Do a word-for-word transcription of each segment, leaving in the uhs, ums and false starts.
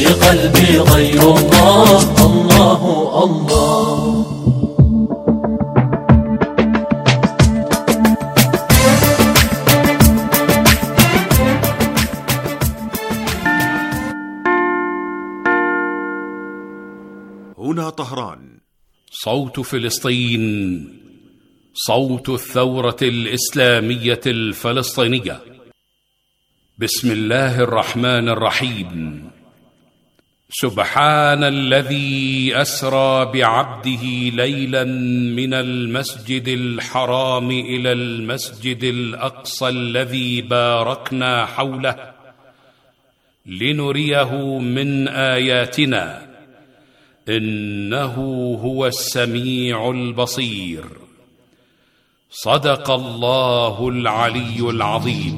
في قلبي غير الله، الله الله. هنا طهران، صوت فلسطين، صوت الثورة الإسلامية الفلسطينية. بسم الله الرحمن الرحيم. سبحان الذي أسرى بعبده ليلا من المسجد الحرام إلى المسجد الأقصى الذي باركنا حوله لنريه من آياتنا، إنه هو السميع البصير. صدق الله العلي العظيم.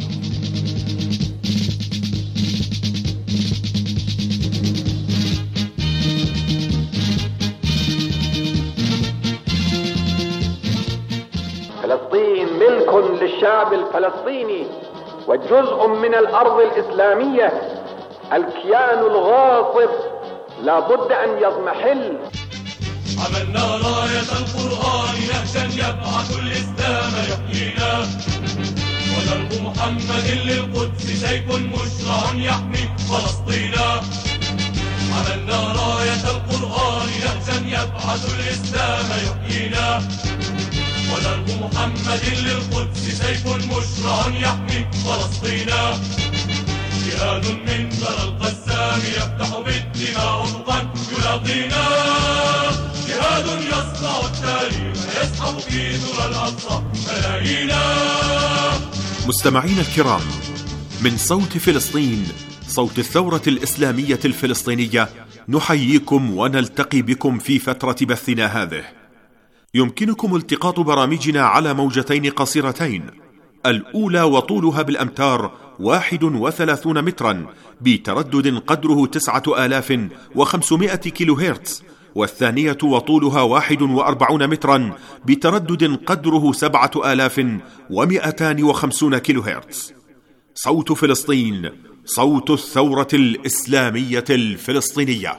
فلسطين ملك للشعب الفلسطيني وجزء من الأرض الإسلامية. الكيان الغاصب لا بد أن يضمحل. عملنا راية القرآن نهجا يبعث الإسلام يحيينا، ودرب محمد للقدس سيف مشرع يحمي فلسطينا. عملنا راية القرآن نهجا يبعث الإسلام يحيينا، ودرب محمد للقدس سيف مشرع يحمي فلسطينا. جهاد من ثرى القسام يفتح بالدماء أفقا يلاقينا، جهاد يصنع التاريخ يسحب في ذرى الأقصى ملايينا. مستمعين الكرام، من صوت فلسطين، صوت الثورة الإسلامية الفلسطينية، نحييكم ونلتقي بكم في فترة بثنا هذه. يمكنكم التقاط برامجنا على موجتين قصيرتين، الأولى وطولها بالأمتار واحد وثلاثون مترا بتردد قدره تسعة آلاف وخمسمائة كيلو هرتز، والثانية وطولها واحد وأربعون مترا بتردد قدره سبعة آلاف ومئتان وخمسون كيلو هرتز. صوت فلسطين، صوت الثورة الإسلامية الفلسطينية.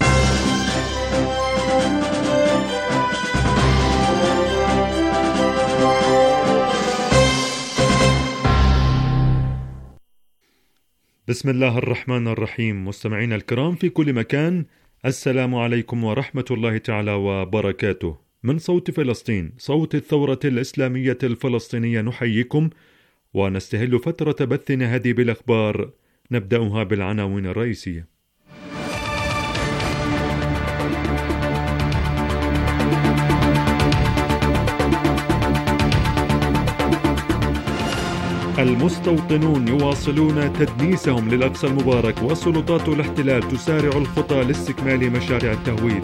بسم الله الرحمن الرحيم. مستمعينا الكرام في كل مكان، السلام عليكم ورحمة الله تعالى وبركاته. من صوت فلسطين، صوت الثورة الإسلامية الفلسطينية، نحييكم ونستهل فترة بثنا هذه بالأخبار. نبدأها بالعناوين الرئيسية. المستوطنون يواصلون تدنيسهم للأقصى المبارك، وسلطات الاحتلال تسارع الخطى لاستكمال مشاريع التهويد.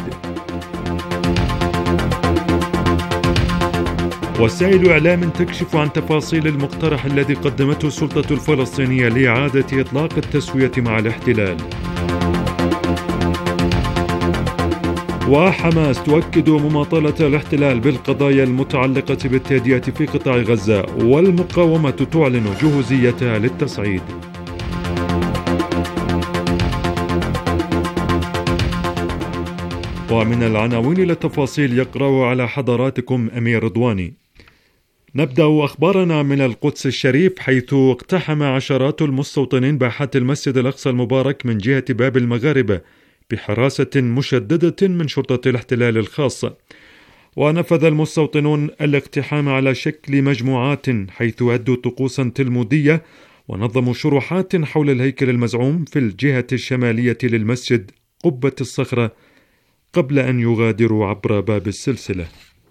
وسائل إعلام تكشف عن تفاصيل المقترح الذي قدمته السلطة الفلسطينية لإعادة إطلاق التسوية مع الاحتلال. وحماس تؤكد مماطلة الاحتلال بالقضايا المتعلقة بالتهدئة في قطاع غزة، والمقاومة تعلن جهوزيتها للتصعيد. ومن العناوين إلى التفاصيل يقرأ على حضراتكم أمير رضواني. نبدأ أخبارنا من القدس الشريف، حيث اقتحم عشرات المستوطنين باحات المسجد الأقصى المبارك من جهة باب المغاربة بحراسة مشددة من شرطة الاحتلال الخاصة. ونفذ المستوطنون الاقتحام على شكل مجموعات، حيث أدوا طقوسا تلمودية ونظموا شروحات حول الهيكل المزعوم في الجهة الشمالية للمسجد قبة الصخرة، قبل أن يغادروا عبر باب السلسلة.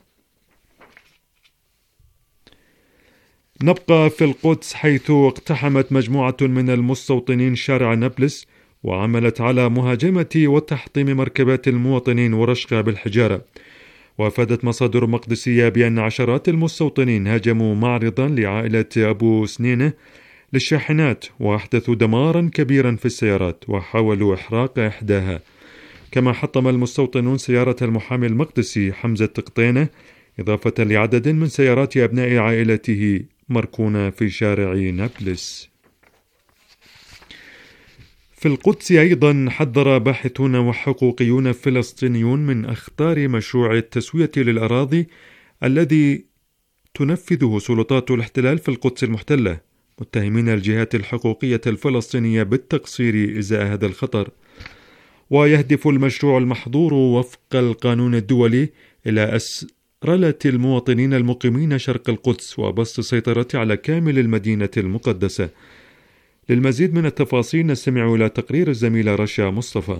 نبقى في القدس، حيث اقتحمت مجموعة من المستوطنين شارع نابلس، وعملت على مهاجمة وتحطيم مركبات المواطنين ورشقها بالحجارة. وافادت مصادر مقدسية بأن عشرات المستوطنين هاجموا معرضا لعائلة أبو سنينة للشاحنات، وأحدثوا دمارا كبيرا في السيارات وحاولوا إحراق إحداها. كما حطم المستوطنون سيارة المحامي المقدسي حمزة قطينة، إضافة لعدد من سيارات أبناء عائلته مركونة في شارع نابلس. في القدس أيضا حذر باحثون وحقوقيون فلسطينيون من أخطار مشروع التسوية للأراضي الذي تنفذه سلطات الاحتلال في القدس المحتلة، متهمين الجهات الحقوقية الفلسطينية بالتقصير إزاء هذا الخطر. ويهدف المشروع المحظور وفق القانون الدولي إلى أسرلة المواطنين المقيمين شرق القدس وبسط السيطرة على كامل المدينة المقدسة. للمزيد من التفاصيل نستمع إلى تقرير الزميلة رشا مصطفى.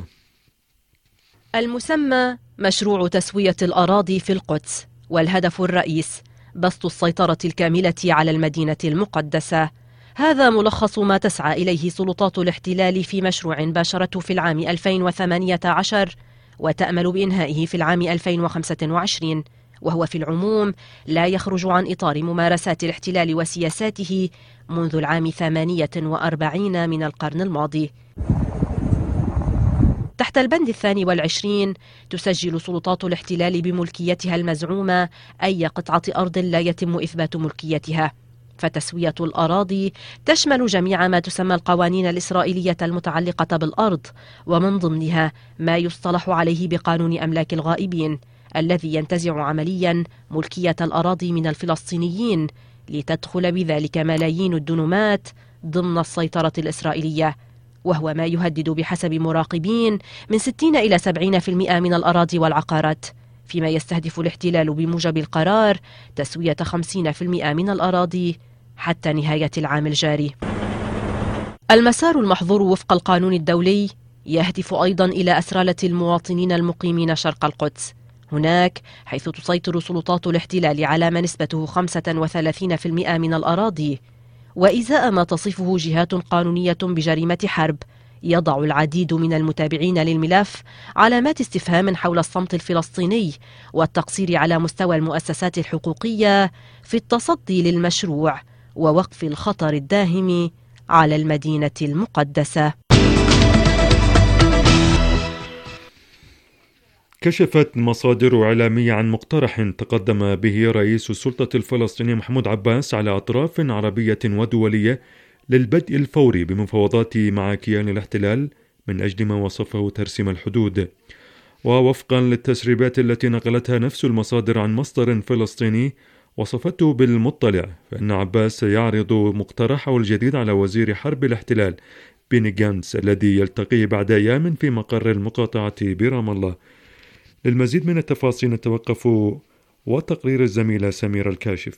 المسمى مشروع تسوية الأراضي في القدس، والهدف الرئيس بسط السيطرة الكاملة على المدينة المقدسة. هذا ملخص ما تسعى إليه سلطات الاحتلال في مشروع باشرته في العام ألفين وثمانية عشر وتأمل بإنهائه في العام ألفين وخمسة وعشرين، وهو في العموم لا يخرج عن إطار ممارسات الاحتلال وسياساته منذ العام ثمانية وأربعين من القرن الماضي. تحت البند الثاني والعشرين تسجل سلطات الاحتلال بملكيتها المزعومة أي قطعة أرض لا يتم إثبات ملكيتها، فتسوية الأراضي تشمل جميع ما تسمى القوانين الإسرائيلية المتعلقة بالأرض، ومن ضمنها ما يصطلح عليه بقانون أملاك الغائبين الذي ينتزع عمليا ملكية الأراضي من الفلسطينيين لتدخل بذلك ملايين الدنومات ضمن السيطرة الإسرائيلية، وهو ما يهدد بحسب مراقبين من ستين إلى سبعين بالمئة من الأراضي والعقارات، فيما يستهدف الاحتلال بموجب القرار تسوية خمسين بالمئة من الأراضي حتى نهاية العام الجاري. المسار المحظور وفق القانون الدولي يهدف أيضا إلى أسرلة المواطنين المقيمين شرق القدس، هناك حيث تسيطر سلطات الاحتلال على ما نسبته خمسة وثلاثين بالمئة من الأراضي، وإزاء ما تصفه جهات قانونية بجريمة حرب يضع العديد من المتابعين للملف علامات استفهام حول الصمت الفلسطيني والتقصير على مستوى المؤسسات الحقوقية في التصدي للمشروع ووقف الخطر الداهم على المدينة المقدسة. كشفت مصادر إعلامية عن مقترح تقدم به رئيس السلطة الفلسطينية محمود عباس على أطراف عربية ودولية للبدء الفوري بمفاوضات مع كيان الاحتلال من أجل ما وصفه ترسيم الحدود. ووفقا للتسريبات التي نقلتها نفس المصادر عن مصدر فلسطيني وصفته بالمطلع، فإن عباس سيعرض مقترحه الجديد على وزير حرب الاحتلال بيني جانتس الذي يلتقيه بعد أيام في مقر المقاطعة برام الله. للمزيد من التفاصيل نتوقف وتقرير الزميلة سميرة الكاشف.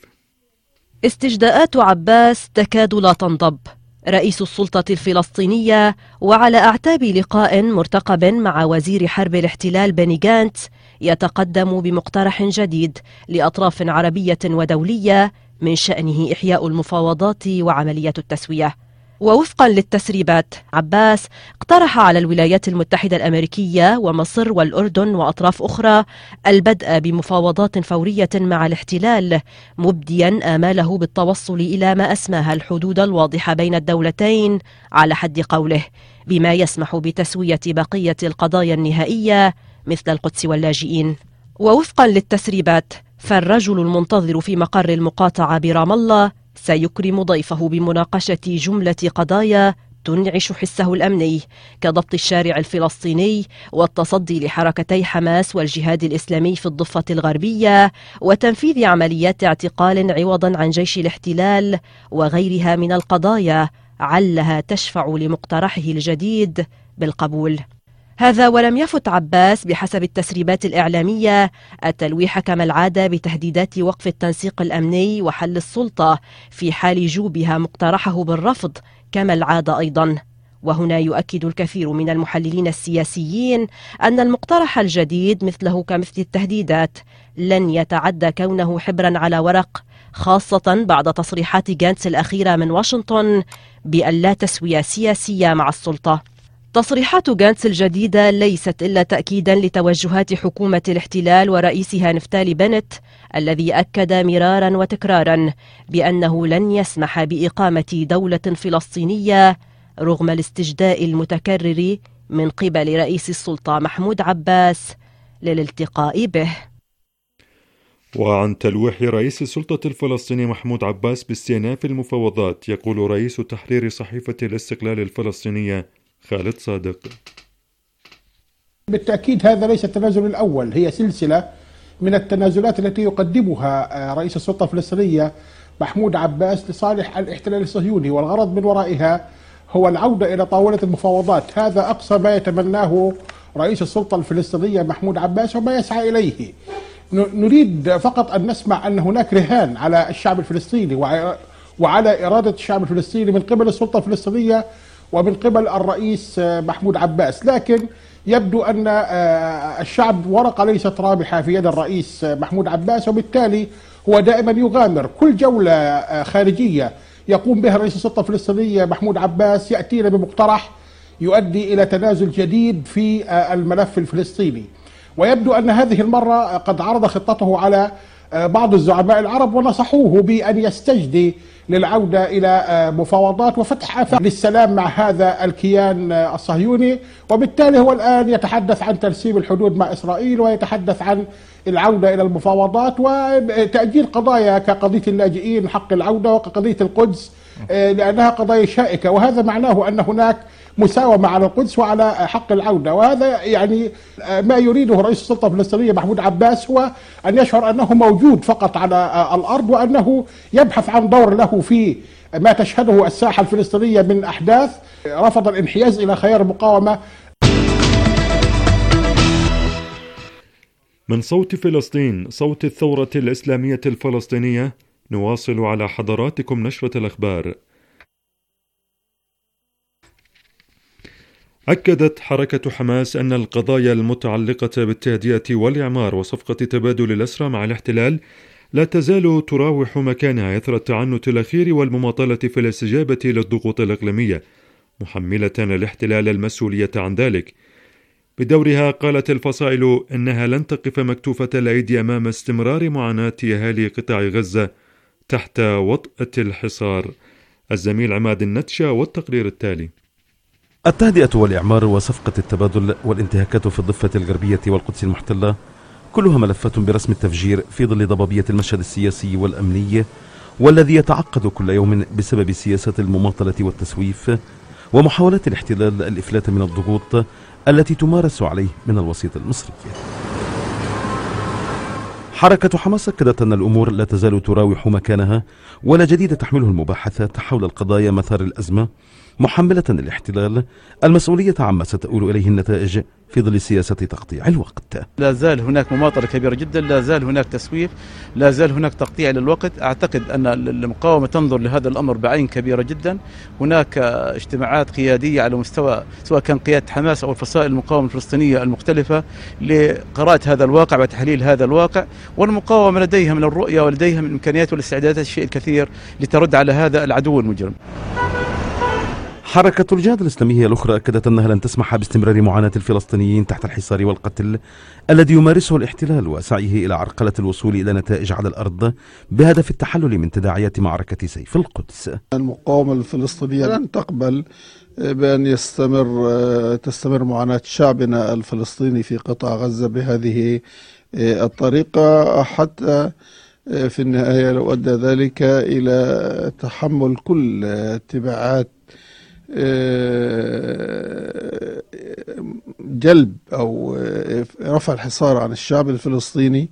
استجداءات عباس تكاد لا تنضب. رئيس السلطة الفلسطينية وعلى أعتاب لقاء مرتقب مع وزير حرب الاحتلال بيني جانتس يتقدم بمقترح جديد لأطراف عربية ودولية من شأنه إحياء المفاوضات وعملية التسوية. ووفقا للتسريبات، عباس اقترح على الولايات المتحدة الأمريكية ومصر والأردن وأطراف أخرى البدء بمفاوضات فورية مع الاحتلال، مبديا آماله بالتوصل إلى ما أسماها الحدود الواضحة بين الدولتين على حد قوله، بما يسمح بتسوية بقية القضايا النهائية مثل القدس واللاجئين. ووفقا للتسريبات، فالرجل المنتظر في مقر المقاطعة برام الله سيكرم ضيفه بمناقشة جملة قضايا تنعش حسه الأمني كضبط الشارع الفلسطيني والتصدي لحركتي حماس والجهاد الإسلامي في الضفة الغربية وتنفيذ عمليات اعتقال عوضا عن جيش الاحتلال وغيرها من القضايا علها تشفع لمقترحه الجديد بالقبول. هذا ولم يفت عباس بحسب التسريبات الإعلامية التلويح كما العادة بتهديدات وقف التنسيق الأمني وحل السلطة في حال جوبها مقترحه بالرفض كما العادة أيضا. وهنا يؤكد الكثير من المحللين السياسيين أن المقترح الجديد مثله كمثل التهديدات لن يتعدى كونه حبرا على ورق، خاصة بعد تصريحات جانتس الأخيرة من واشنطن بأن لا تسوية سياسية مع السلطة. تصريحات جانتس الجديدة ليست إلا تأكيدا لتوجهات حكومة الاحتلال ورئيسها نفتالي بنت الذي أكد مرارا وتكرارا بأنه لن يسمح بإقامة دولة فلسطينية رغم الاستجداء المتكرر من قبل رئيس السلطة محمود عباس للالتقاء به. وعن تلويح رئيس السلطة الفلسطيني محمود عباس باستئناف المفاوضات، يقول رئيس تحرير صحيفة الاستقلال الفلسطينية خالد صادق. بالتأكيد هذا ليس التنازل الأول، هي سلسلة من التنازلات التي يقدمها رئيس السلطة الفلسطينية محمود عباس لصالح الاحتلال الصهيوني، والغرض من ورائها هو العودة إلى طاولة المفاوضات. هذا أقصى ما يتمناه رئيس السلطة الفلسطينية محمود عباس وما يسعى إليه. نريد فقط أن نسمع أن هناك رهان على الشعب الفلسطيني وعلى إرادة الشعب الفلسطيني من قبل السلطة الفلسطينية ومن قبل الرئيس محمود عباس، لكن يبدو أن الشعب ورقة ليست رابحة في يد الرئيس محمود عباس، وبالتالي هو دائما يغامر. كل جولة خارجية يقوم بها رئيس السلطة الفلسطينية محمود عباس يأتينا بمقترح يؤدي إلى تنازل جديد في الملف الفلسطيني، ويبدو أن هذه المرة قد عرض خطته على بعض الزعماء العرب ونصحوه بأن يستجدي للعودة إلى مفاوضات وفتح آفاق للسلام مع هذا الكيان الصهيوني، وبالتالي هو الآن يتحدث عن ترسيم الحدود مع إسرائيل ويتحدث عن العودة إلى المفاوضات وتأجيل قضايا كقضية اللاجئين حق العودة وكقضية القدس لأنها قضايا شائكة، وهذا معناه أن هناك مساومة على القدس وعلى حق العودة. وهذا يعني ما يريده رئيس السلطة الفلسطينية محمود عباس هو أن يشعر أنه موجود فقط على الأرض، وأنه يبحث عن دور له في ما تشهده الساحة الفلسطينية من أحداث. رفض الانحياز إلى خيار المقاومة. من صوت فلسطين، صوت الثورة الإسلامية الفلسطينية، نواصل على حضراتكم نشرة الأخبار. أكدت حركة حماس أن القضايا المتعلقة بالتهدئة والإعمار وصفقة تبادل الأسرى مع الاحتلال لا تزال تراوح مكانها إثر التعنت الأخير والمماطلة في الاستجابة للضغوط الإقليمية، محملة الاحتلال المسؤولية عن ذلك. بدورها قالت الفصائل إنها لن تقف مكتوفة الأيدي أمام استمرار معاناة أهالي قطاع غزة تحت وطأة الحصار. الزميل عماد النتشا والتقرير التالي. التهدئة والإعمار وصفقة التبادل والانتهاكات في الضفة الغربية والقدس المحتلة كلها ملفات برسم التفجير في ظل ضبابية المشهد السياسي والأمني، والذي يتعقد كل يوم بسبب سياسة المماطلة والتسويف ومحاولات الاحتلال الإفلات من الضغوط التي تمارس عليه من الوسيط المصري. حركة حماس أكدت أن الأمور لا تزال تراوح مكانها ولا جديد تحمله المباحثات حول القضايا مثار الأزمة، محملة الاحتلال المسؤولية عما ستؤول إليه النتائج في ظل سياسة تقطيع الوقت. لا زال هناك مماطلة كبيرة جدا، لا زال هناك تسويف، لا زال هناك تقطيع للوقت. أعتقد أن المقاومة تنظر لهذا الأمر بعين كبيرة جدا. هناك اجتماعات قيادية على مستوى سواء كان قيادة حماس أو الفصائل المقاومة الفلسطينية المختلفة لقراءة هذا الواقع وتحليل هذا الواقع، والمقاومة لديها من الرؤية ولديها من الإمكانيات والاستعدادات الشيء الكثير لترد على هذا العدو المجرم. حركة الجهاد الإسلامية الأخرى أكدت أنها لن تسمح باستمرار معاناة الفلسطينيين تحت الحصار والقتل الذي يمارسه الاحتلال وسعيه إلى عرقلة الوصول إلى نتائج على الأرض بهدف التحلل من تداعيات معركة سيف القدس. المقاومة الفلسطينية لن تقبل بأن يستمر تستمر معاناة شعبنا الفلسطيني في قطاع غزة بهذه الطريقة، حتى في النهاية لو أدى ذلك إلى تحمل كل تبعات جلب أو رفع الحصار عن الشعب الفلسطيني.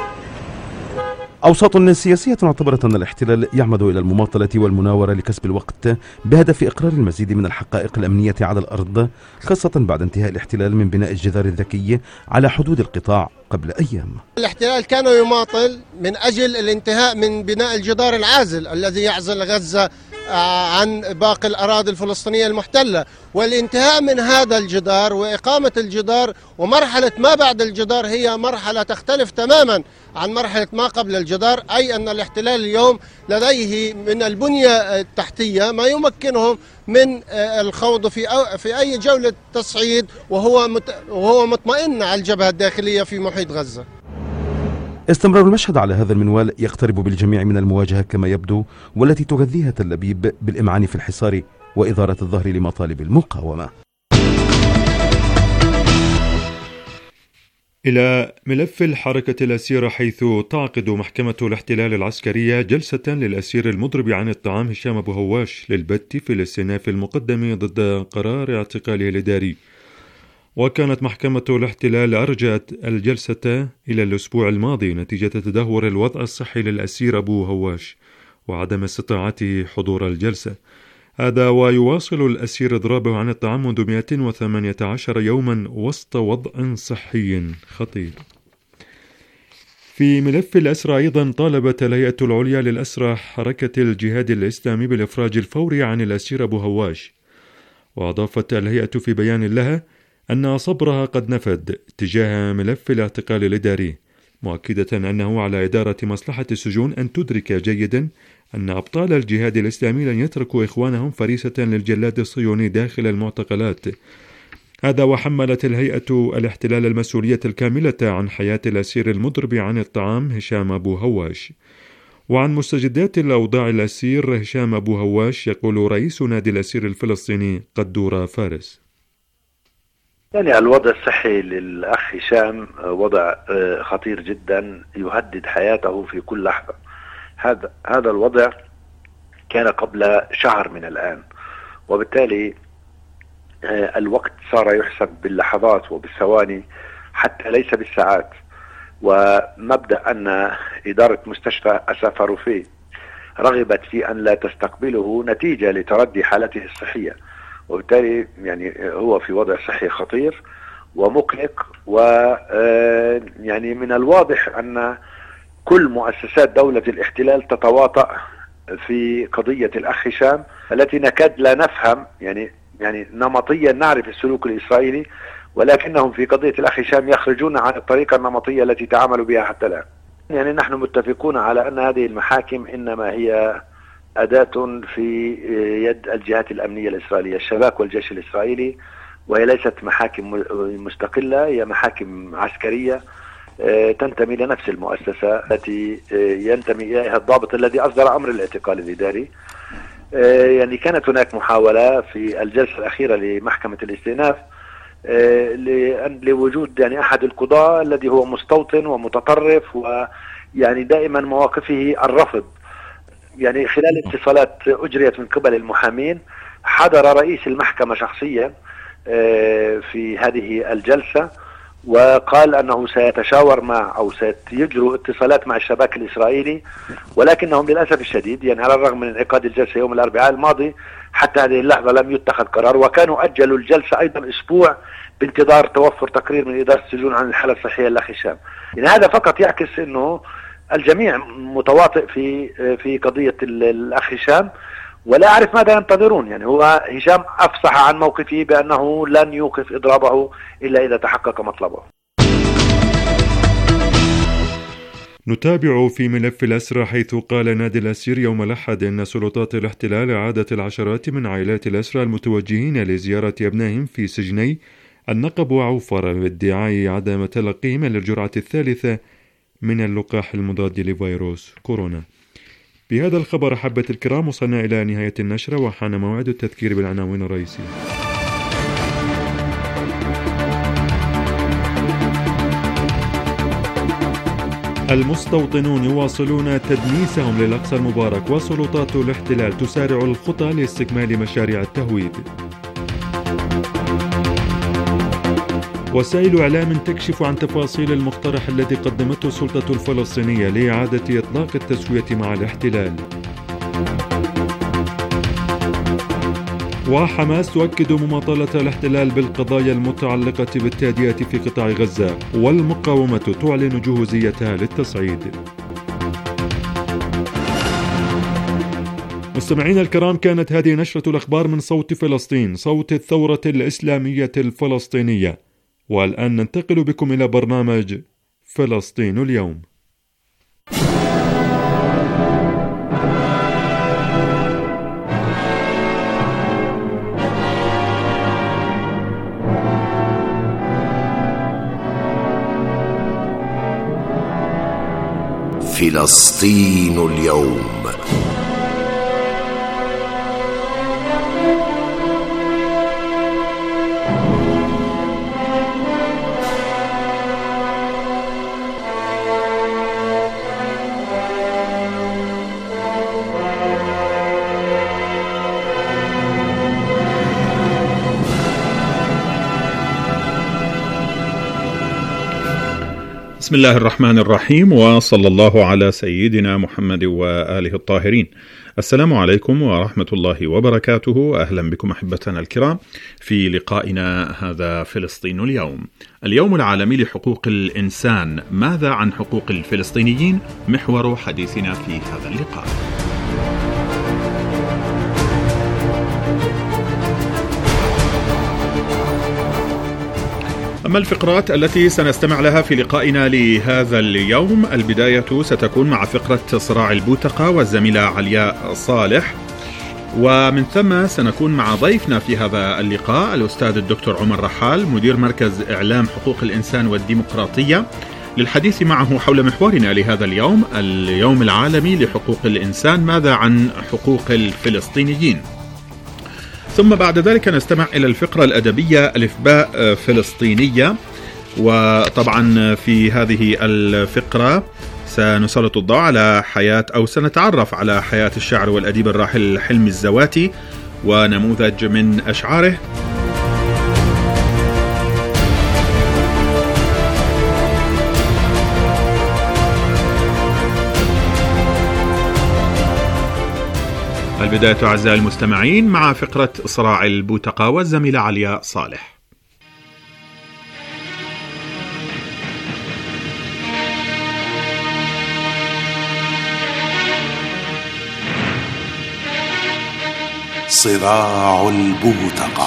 أوساط سياسية اعتبرت أن الاحتلال يعمد إلى المماطلة والمناورة لكسب الوقت بهدف إقرار المزيد من الحقائق الأمنية على الأرض، خاصة بعد انتهاء الاحتلال من بناء الجدار الذكي على حدود القطاع قبل أيام. الاحتلال كان يماطل من أجل الانتهاء من بناء الجدار العازل الذي يعزل غزة عن باقي الأراضي الفلسطينية المحتلة، والانتهاء من هذا الجدار وإقامة الجدار. ومرحلة ما بعد الجدار هي مرحلة تختلف تماما عن مرحلة ما قبل الجدار، أي أن الاحتلال اليوم لديه من البنية التحتية ما يمكنهم من الخوض في في أي جولة تصعيد وهو وهو مطمئن على الجبهة الداخلية في محيط غزة. استمرار المشهد على هذا المنوال يقترب بالجميع من المواجهة كما يبدو، والتي تغذيها تل أبيب بالإمعان في الحصار وإدارة الظهر لمطالب المقاومة. إلى ملف الحركة الأسيرة، حيث تعقد محكمة الاحتلال العسكرية جلسة للأسير المضرب عن الطعام هشام أبو هواش للبت في الاستئناف المقدم ضد قرار اعتقاله الإداري. وكانت محكمة الاحتلال أرجأت الجلسة إلى الأسبوع الماضي نتيجة تدهور الوضع الصحي للأسير أبو هواش وعدم استطاعته حضور الجلسة. هذا ويواصل الأسير إضرابه عن الطعام منذ مئة وثمانية عشر يوما وسط وضع صحي خطير. في ملف الأسرى أيضا طالبت الهيئة العليا للأسرى حركة الجهاد الإسلامي بالإفراج الفوري عن الأسير أبو هواش. وأضافت الهيئة في بيان لها أن صبرها قد نفد تجاه ملف الاعتقال الإداري، مؤكدة أنه على إدارة مصلحة السجون أن تدرك جيدا أن أبطال الجهاد الإسلامي لن يتركوا إخوانهم فريسة للجلاد الصهيوني داخل المعتقلات. هذا وحملت الهيئة الاحتلال المسؤولية الكاملة عن حياة الأسير المضرب عن الطعام هشام أبو هواش. وعن مستجدات الأوضاع الأسير هشام أبو هواش يقول رئيس نادي الأسير الفلسطيني قدورة فارس: يعني الوضع الصحي للأخ هشام وضع خطير جدا يهدد حياته في كل لحظة. هذا هذا الوضع كان قبل شهر من الآن، وبالتالي الوقت صار يحسب باللحظات وبالثواني حتى ليس بالساعات. ومبدأ أن إدارة مستشفى أساف هارون رغبت في أن لا تستقبله نتيجة لتردي حالته الصحية، وبالتالي يعني هو في وضع صحي خطير ومقلق. و يعني من الواضح أن كل مؤسسات دولة الاحتلال تتواطأ في قضية الأخ هشام التي نكاد لا نفهم، يعني يعني نمطيا نعرف السلوك الإسرائيلي، ولكنهم في قضية الأخ هشام يخرجون عن الطريقة النمطية التي تعاملوا بها حتى الآن. يعني نحن متفقون على أن هذه المحاكم إنما هي أداة في يد الجهات الأمنية الإسرائيلية، الشباك والجيش الإسرائيلي، وهي ليست محاكم مستقلة، هي محاكم عسكرية تنتمي لنفس المؤسسة التي ينتمي إليها الضابط الذي أصدر أمر الاعتقال الإداري. يعني كانت هناك محاولة في الجلسة الأخيرة لمحكمة الاستئناف لوجود يعني أحد القضاة الذي هو مستوطن ومتطرف، ويعني دائما مواقفه الرفض. يعني خلال اتصالات أجريت من قبل المحامين حضر رئيس المحكمة شخصيا في هذه الجلسة وقال أنه سيتشاور مع أو سيجروا اتصالات مع الشباك الإسرائيلي، ولكنهم للأسف الشديد يعني على الرغم من انعقاد الجلسة يوم الأربعاء الماضي حتى هذه اللحظة لم يتخذ قرار، وكانوا أجلوا الجلسة أيضا أسبوع بانتظار توفر تقرير من إدارة السجون عن الحالة الصحية للأخ هشام. يعني هذا فقط يعكس أنه الجميع متواطئ في في قضية الأخ هشام، ولا أعرف ماذا ينتظرون. يعني هو هشام أفصح عن موقفه بأنه لن يوقف إضرابه إلا إذا تحقق مطلبه. نتابع في ملف الأسرى، حيث قال نادي الأسير يوم الأحد إن سلطات الاحتلال أعادت العشرات من عائلات الأسرى المتوجهين لزيارة أبنائهم في سجني النقب وعوفر بادعاء عدم تلقيهم للجرعة الثالثة من اللقاح المضاد لفيروس كورونا. بهذا الخبر أحبة الكرام وصلنا إلى نهاية النشرة، وحان موعد التذكير بالعناوين الرئيسية. المستوطنون يواصلون تدنيسهم للأقصى المبارك، وسلطات الاحتلال تسارع الخطى لاستكمال مشاريع التهويد. وسائل إعلام تكشف عن تفاصيل المقترح الذي قدمته السلطة الفلسطينية لإعادة إطلاق التسوية مع الاحتلال. وحماس تؤكد مماطلة الاحتلال بالقضايا المتعلقة بالتهدئة في قطاع غزة، والمقاومة تعلن جهوزيتها للتصعيد. مستمعينا الكرام، كانت هذه نشرة الأخبار من صوت فلسطين، صوت الثورة الإسلامية الفلسطينية. والآن ننتقل بكم إلى برنامج فلسطين اليوم. فلسطين اليوم. بسم الله الرحمن الرحيم، وصلى الله على سيدنا محمد وآله الطاهرين. السلام عليكم ورحمة الله وبركاته. أهلا بكم أحبتنا الكرام في لقائنا هذا فلسطين اليوم، اليوم العالمي لحقوق الإنسان. ماذا عن حقوق الفلسطينيين؟ محور حديثنا في هذا اللقاء. أما الفقرات التي سنستمع لها في لقائنا لهذا اليوم، البداية ستكون مع فقرة صراع البوتقة والزميلة علياء صالح، ومن ثم سنكون مع ضيفنا في هذا اللقاء الأستاذ الدكتور عمر رحال، مدير مركز إعلام حقوق الإنسان والديمقراطية، للحديث معه حول محورنا لهذا اليوم، اليوم العالمي لحقوق الإنسان. ماذا عن حقوق الفلسطينيين؟ ثم بعد ذلك نستمع إلى الفقرة الأدبية ألفباء فلسطينية، وطبعا في هذه الفقرة سنسلط الضوء على حياة أو سنتعرف على حياة الشاعر والأديب الراحل حلمي الزواتي ونموذج من أشعاره. البداية أعزائي المستمعين مع فقرة صراع البوتقة والزميلة علياء صالح. صراع البوتقة.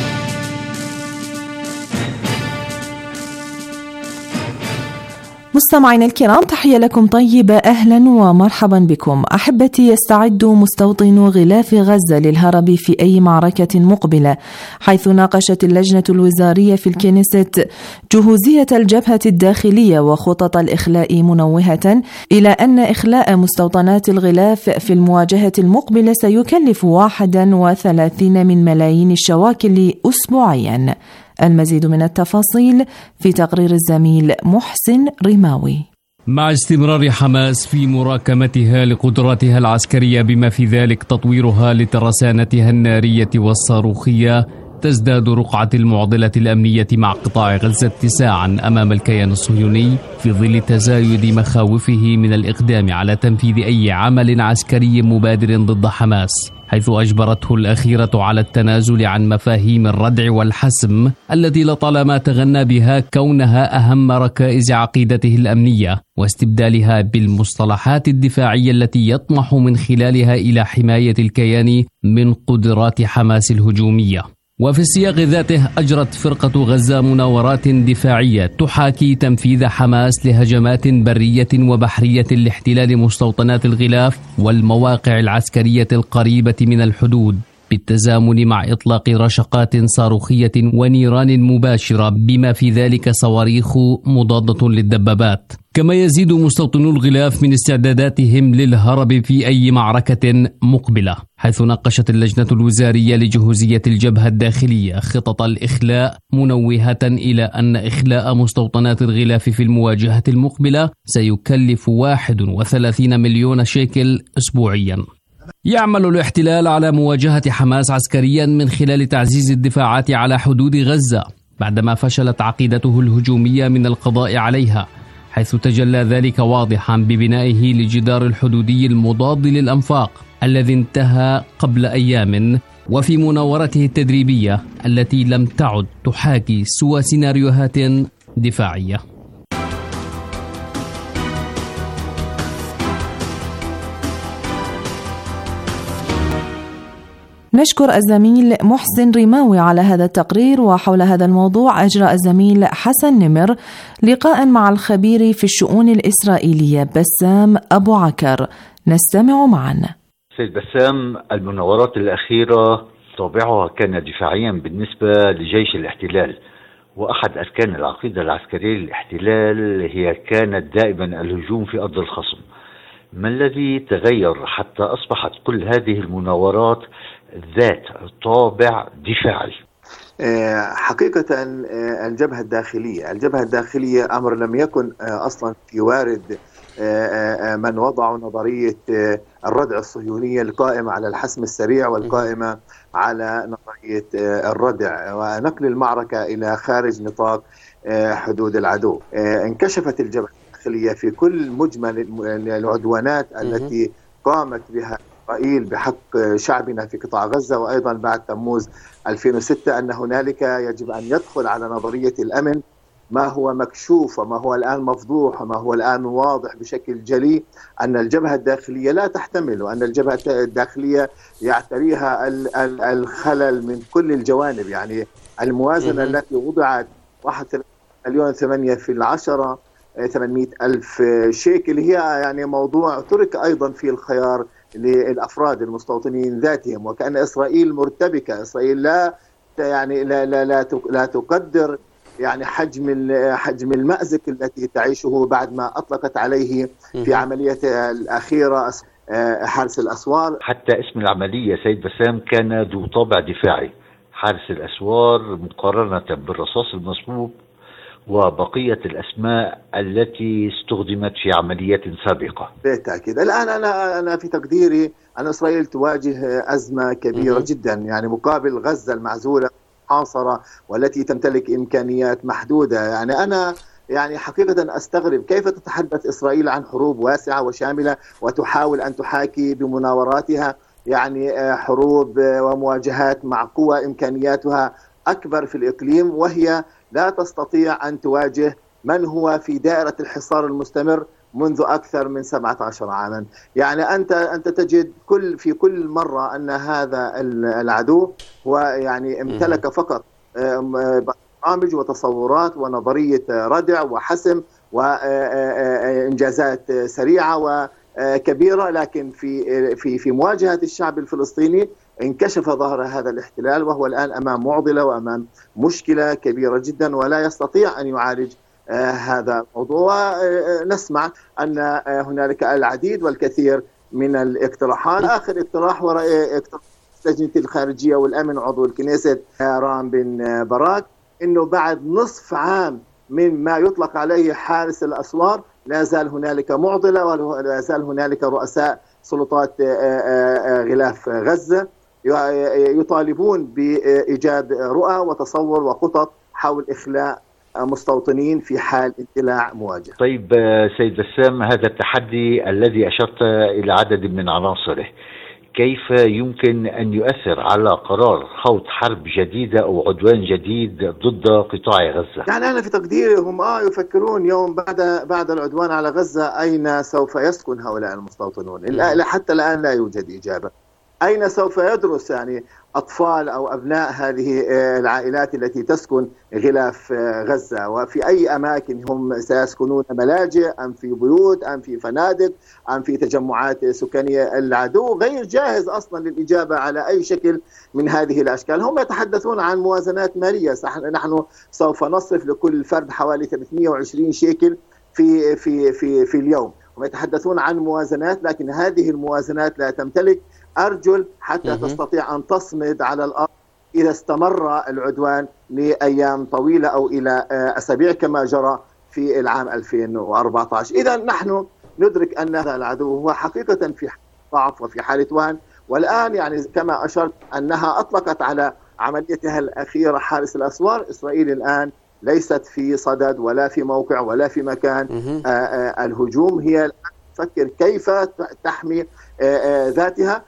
مستمعينا الكرام، تحية لكم طيبة، أهلا ومرحبا بكم. أحبتي، يستعد مستوطنو غلاف غزة للهرب في أي معركة مقبلة، حيث ناقشت اللجنة الوزارية في الكنيست جهوزية الجبهة الداخلية وخطط الإخلاء، منوهة إلى أن إخلاء مستوطنات الغلاف في المواجهة المقبلة سيكلف واحدا وثلاثين من ملايين الشواكل أسبوعيا. المزيد من التفاصيل في تقرير الزميل محسن رماوي. مع استمرار حماس في مراكمتها لقدراتها العسكرية بما في ذلك تطويرها لترسانتها النارية والصاروخية، تزداد رقعة المعضلة الأمنية مع قطاع غزة اتساعا أمام الكيان الصهيوني في ظل تزايد مخاوفه من الإقدام على تنفيذ أي عمل عسكري مبادر ضد حماس، حيث أجبرته الأخيرة على التنازل عن مفاهيم الردع والحسم التي لطالما تغنى بها كونها أهم ركائز عقيدته الأمنية، واستبدالها بالمصطلحات الدفاعية التي يطمح من خلالها إلى حماية الكيان من قدرات حماس الهجومية. وفي السياق ذاته أجرت فرقة غزة مناورات دفاعية تحاكي تنفيذ حماس لهجمات برية وبحرية لاحتلال مستوطنات الغلاف والمواقع العسكرية القريبة من الحدود، بالتزامن مع إطلاق رشقات صاروخية ونيران مباشرة بما في ذلك صواريخ مضادة للدبابات. كما يزيد مستوطنو الغلاف من استعداداتهم للهرب في أي معركة مقبلة، حيث ناقشت اللجنة الوزارية لجهوزية الجبهة الداخلية خطط الإخلاء، منوهة إلى أن إخلاء مستوطنات الغلاف في المواجهة المقبلة سيكلف واحد وثلاثين مليون شيكل أسبوعيا. يعمل الاحتلال على مواجهة حماس عسكريا من خلال تعزيز الدفاعات على حدود غزة، بعدما فشلت عقيدته الهجومية من القضاء عليها، حيث تجلى ذلك واضحا ببنائه لجدار الحدودي المضاد للأنفاق الذي انتهى قبل أيام، وفي مناورته التدريبية التي لم تعد تحاكي سوى سيناريوهات دفاعية. نشكر الزميل محسن رماوي على هذا التقرير. وحول هذا الموضوع أجرى الزميل حسن نمر لقاء مع الخبير في الشؤون الإسرائيلية بسام أبو عكر، نستمع معا. سيد بسام، المناورات الأخيرة طابعها كان دفاعيا بالنسبة لجيش الاحتلال، وأحد أركان العقيدة العسكرية للاحتلال هي كانت دائما الهجوم في أرض الخصم. ما الذي تغير حتى أصبحت كل هذه المناورات ذات طابع دفاعي؟ حقيقة الجبهة الداخلية الجبهة الداخلية أمر لم يكن أصلا في وارد من وضعوا نظرية الردع الصهيونية القائمة على الحسم السريع والقائمة على نظرية الردع ونقل المعركة إلى خارج نطاق حدود العدو. انكشفت الجبهة الداخلية في كل مجمل العدوانات التي قامت بها إسرائيل بحق شعبنا في قطاع غزة، وأيضا بعد تموز ألفين وستة أن هنالك يجب أن يدخل على نظرية الأمن ما هو مكشوف وما هو الآن مفضوح وما هو الآن واضح بشكل جلي، أن الجبهة الداخلية لا تحتمل، وأن الجبهة الداخلية يعتريها الخلل من كل الجوانب. يعني الموازنة التي وضعت واحد مليون ثمانية في العشرة ثمانمائة ألف شيكل هي يعني موضوع ترك أيضا في الخيار للأفراد المستوطنين ذاتهم، وكأن إسرائيل مرتبكة. إسرائيل لا يعني لا لا لا, لا تقدر يعني حجم حجم المأزق التي تعيشه بعد ما أطلقت عليه في عملية الأخيرة حارس الأسوار. حتى اسم العملية سيد بسام كان ذو طابع دفاعي، حارس الأسوار مقارنة بالرصاص المصبوب وبقية الأسماء التي استخدمت في عمليات سابقة. بالتأكيد. الآن أنا أنا في تقديري أن إسرائيل تواجه أزمة كبيرة م- جدا، يعني مقابل غزة المعزولة محاصرة والتي تمتلك إمكانيات محدودة. يعني أنا يعني حقيقة أستغرب كيف تتحدث إسرائيل عن حروب واسعة وشاملة وتحاول أن تحاكي بمناوراتها يعني حروب ومواجهات مع قوى إمكانياتها أكبر في الإقليم، وهي لا تستطيع أن تواجه من هو في دائرة الحصار المستمر منذ أكثر من سبعة عشر عاما. يعني أنت أنت تجد كل في كل مرة أن هذا العدو هو يعني امتلك فقط برامج وتصورات ونظرية ردع وحسم وإنجازات سريعة وكبيرة، لكن في في في مواجهة الشعب الفلسطيني انكشف ظهر هذا الاحتلال، وهو الآن أمام معضلة وأمام مشكلة كبيرة جدا ولا يستطيع أن يعالج آه هذا الموضوع. ونسمع أن آه هنالك العديد والكثير من الاقتراحات. آخر اقتراح هو اقتراح لجنة الخارجية والأمن عضو الكنيست رام بن براك، أنه بعد نصف عام من ما يطلق عليه حارس الأسوار لا زال هنالك معضلة ولا زال هنالك رؤساء سلطات غلاف غزة يطالبون بإيجاد رؤى وتصور وخطط حول إخلاء مستوطنين في حال اندلاع مواجهة. طيب سيد بسام، هذا التحدي الذي أشرت إلى عدد من عناصره كيف يمكن أن يؤثر على قرار خوض حرب جديدة أو عدوان جديد ضد قطاع غزة؟ يعني أنا في تقديري هم آه يفكرون يوم بعد بعد العدوان على غزة أين سوف يسكن هؤلاء المستوطنون. حتى الآن لا يوجد إجابة. أين سوف يدرس يعني أطفال أو أبناء هذه العائلات التي تسكن غلاف غزة، وفي أي أماكن هم سيسكنون؟ ملاجئ أم في بيوت أم في فنادق أم في تجمعات سكانية؟ العدو غير جاهز أصلا للإجابة على أي شكل من هذه الأشكال. هم يتحدثون عن موازنات مالية، نحن سوف نصرف لكل فرد حوالي ثلاثمائة وعشرين شيكل في في في في اليوم. هم يتحدثون عن موازنات، لكن هذه الموازنات لا تمتلك أرجل حتى تستطيع أن تصمد على الأرض إذا استمر العدوان لأيام طويلة أو إلى أسابيع كما جرى في العام ألفين وأربعة عشر. إذا نحن ندرك أن هذا العدو هو حقيقة في ضعف وفي حالة وهن، والآن يعني كما أشرت أنها أطلقت على عمليتها الأخيرة حارس الأسوار. إسرائيل الآن ليست في صدد ولا في موقع ولا في مكان الهجوم، هي تفكر كيف تحمي ذاتها.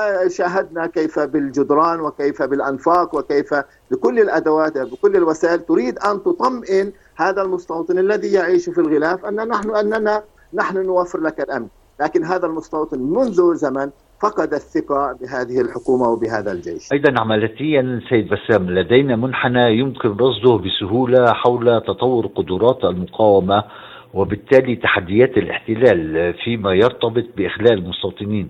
وشاهدنا كيف بالجدران وكيف بالأنفاق وكيف بكل الأدوات بكل الوسائل تريد أن تطمئن هذا المستوطن الذي يعيش في الغلاف أن نحن أننا نحن نوفر لك الأمن، لكن هذا المستوطن منذ زمن فقد الثقة بهذه الحكومة وبهذا الجيش. أيضا عمليا سيد بسام، لدينا منحنى يمكن رصده بسهولة حول تطور قدرات المقاومة وبالتالي تحديات الاحتلال فيما يرتبط بإخلاء المستوطنين،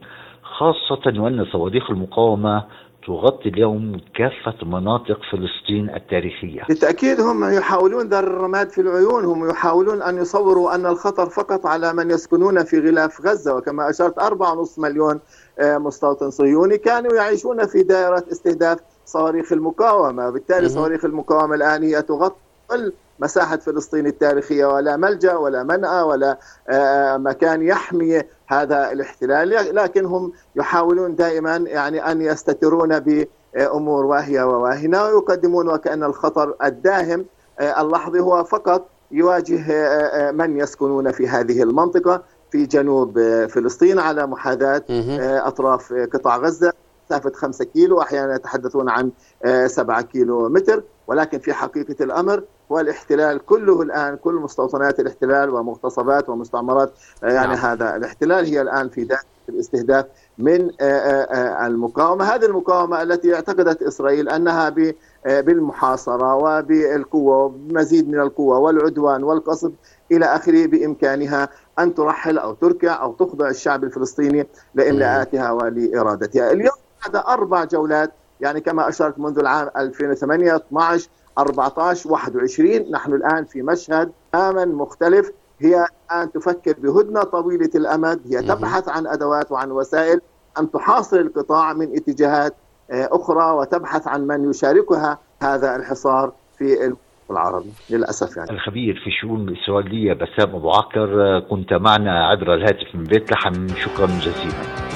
خاصة وأن صواريخ المقاومة تغطي اليوم كافة مناطق فلسطين التاريخية. بالتأكيد هم يحاولون دار الرماد في العيون، هم يحاولون أن يصوروا أن الخطر فقط على من يسكنون في غلاف غزة، وكما أشرت أربعة ونصف مليون مستوطن صهيوني كانوا يعيشون في دائرة استهداف صواريخ المقاومة. بالتالي صواريخ المقاومة الآن هي تغطي كل مساحة فلسطين التاريخية، ولا ملجأ ولا منأى ولا مكان يحمي هذا الاحتلال، لكن هم يحاولون دائما يعني أن يستترون بأمور واهية وواهنة، ويقدمون وكأن الخطر الداهم اللحظي هو فقط يواجه من يسكنون في هذه المنطقة في جنوب فلسطين على محاذاة أطراف قطاع غزة، مسافة خمسة كيلو، أحيانا يتحدثون عن سبعة كيلو متر، ولكن في حقيقة الأمر هو الاحتلال كله الآن، كل مستوطنات الاحتلال ومغتصبات ومستعمرات يعني نعم. هذا الاحتلال هي الآن في دائرة الاستهداف من المقاومة، هذه المقاومة التي اعتقدت إسرائيل أنها بالمحاصرة وبالقوة وبمزيد من القوة والعدوان والقصف إلى آخره بإمكانها أن ترحل أو تركع أو تخضع الشعب الفلسطيني لإملاءاتها ولإرادتها. اليوم بعد أربع جولات، يعني كما أشرت منذ العام ألفين وثمانية، اثني عشر، أربعة عشر، واحد وعشرين، نحن الآن في مشهد تماما مختلف. هي الآن تفكر بهدنة طويلة الأمد، هي تبحث عن أدوات وعن وسائل أن تحاصر القطاع من اتجاهات أخرى، وتبحث عن من يشاركها هذا الحصار في العربي للأسف. يعني الخبير في الشؤون الإسرائيلية بسام أبو عكر، كنت معنا عبر الهاتف من بيت لحم، شكرا جزيلا.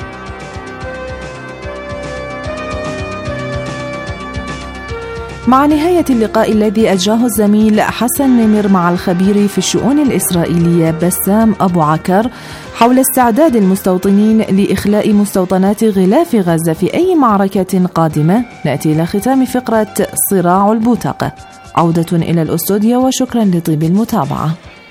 مع نهاية اللقاء الذي أجراه الزميل حسن نمر مع الخبير في الشؤون الإسرائيلية بسام أبو عكر حول استعداد المستوطنين لإخلاء مستوطنات غلاف غزة في أي معركة قادمة، نأتي إلى ختام فقرة صراع البوتقة. عودة إلى الأستوديو وشكرا لطيب المتابعة.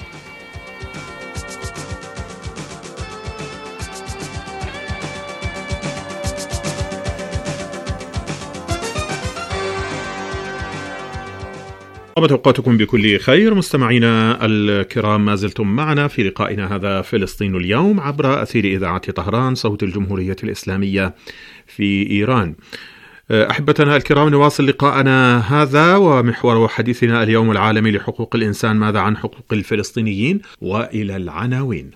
طابت أوقاتكم بكل خير مستمعينا الكرام، ما زلتم معنا في لقائنا هذا فلسطين اليوم عبر أثير إذاعة طهران صوت الجمهورية الإسلامية في إيران. أحبتنا الكرام، نواصل لقاءنا هذا ومحور حديثنا اليوم العالمي لحقوق الإنسان، ماذا عن حقوق الفلسطينيين، وإلى العناوين.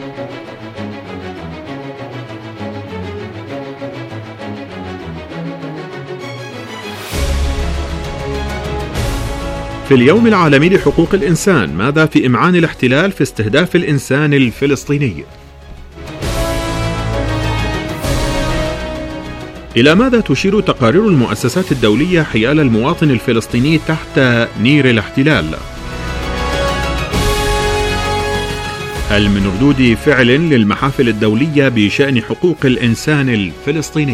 في اليوم العالمي لحقوق الإنسان، ماذا في إمعان الاحتلال في استهداف الإنسان الفلسطيني؟ إلى ماذا تشير تقارير المؤسسات الدولية حيال المواطن الفلسطيني تحت نير الاحتلال؟ هل من ردود فعل للمحافل الدولية بشأن حقوق الإنسان الفلسطيني؟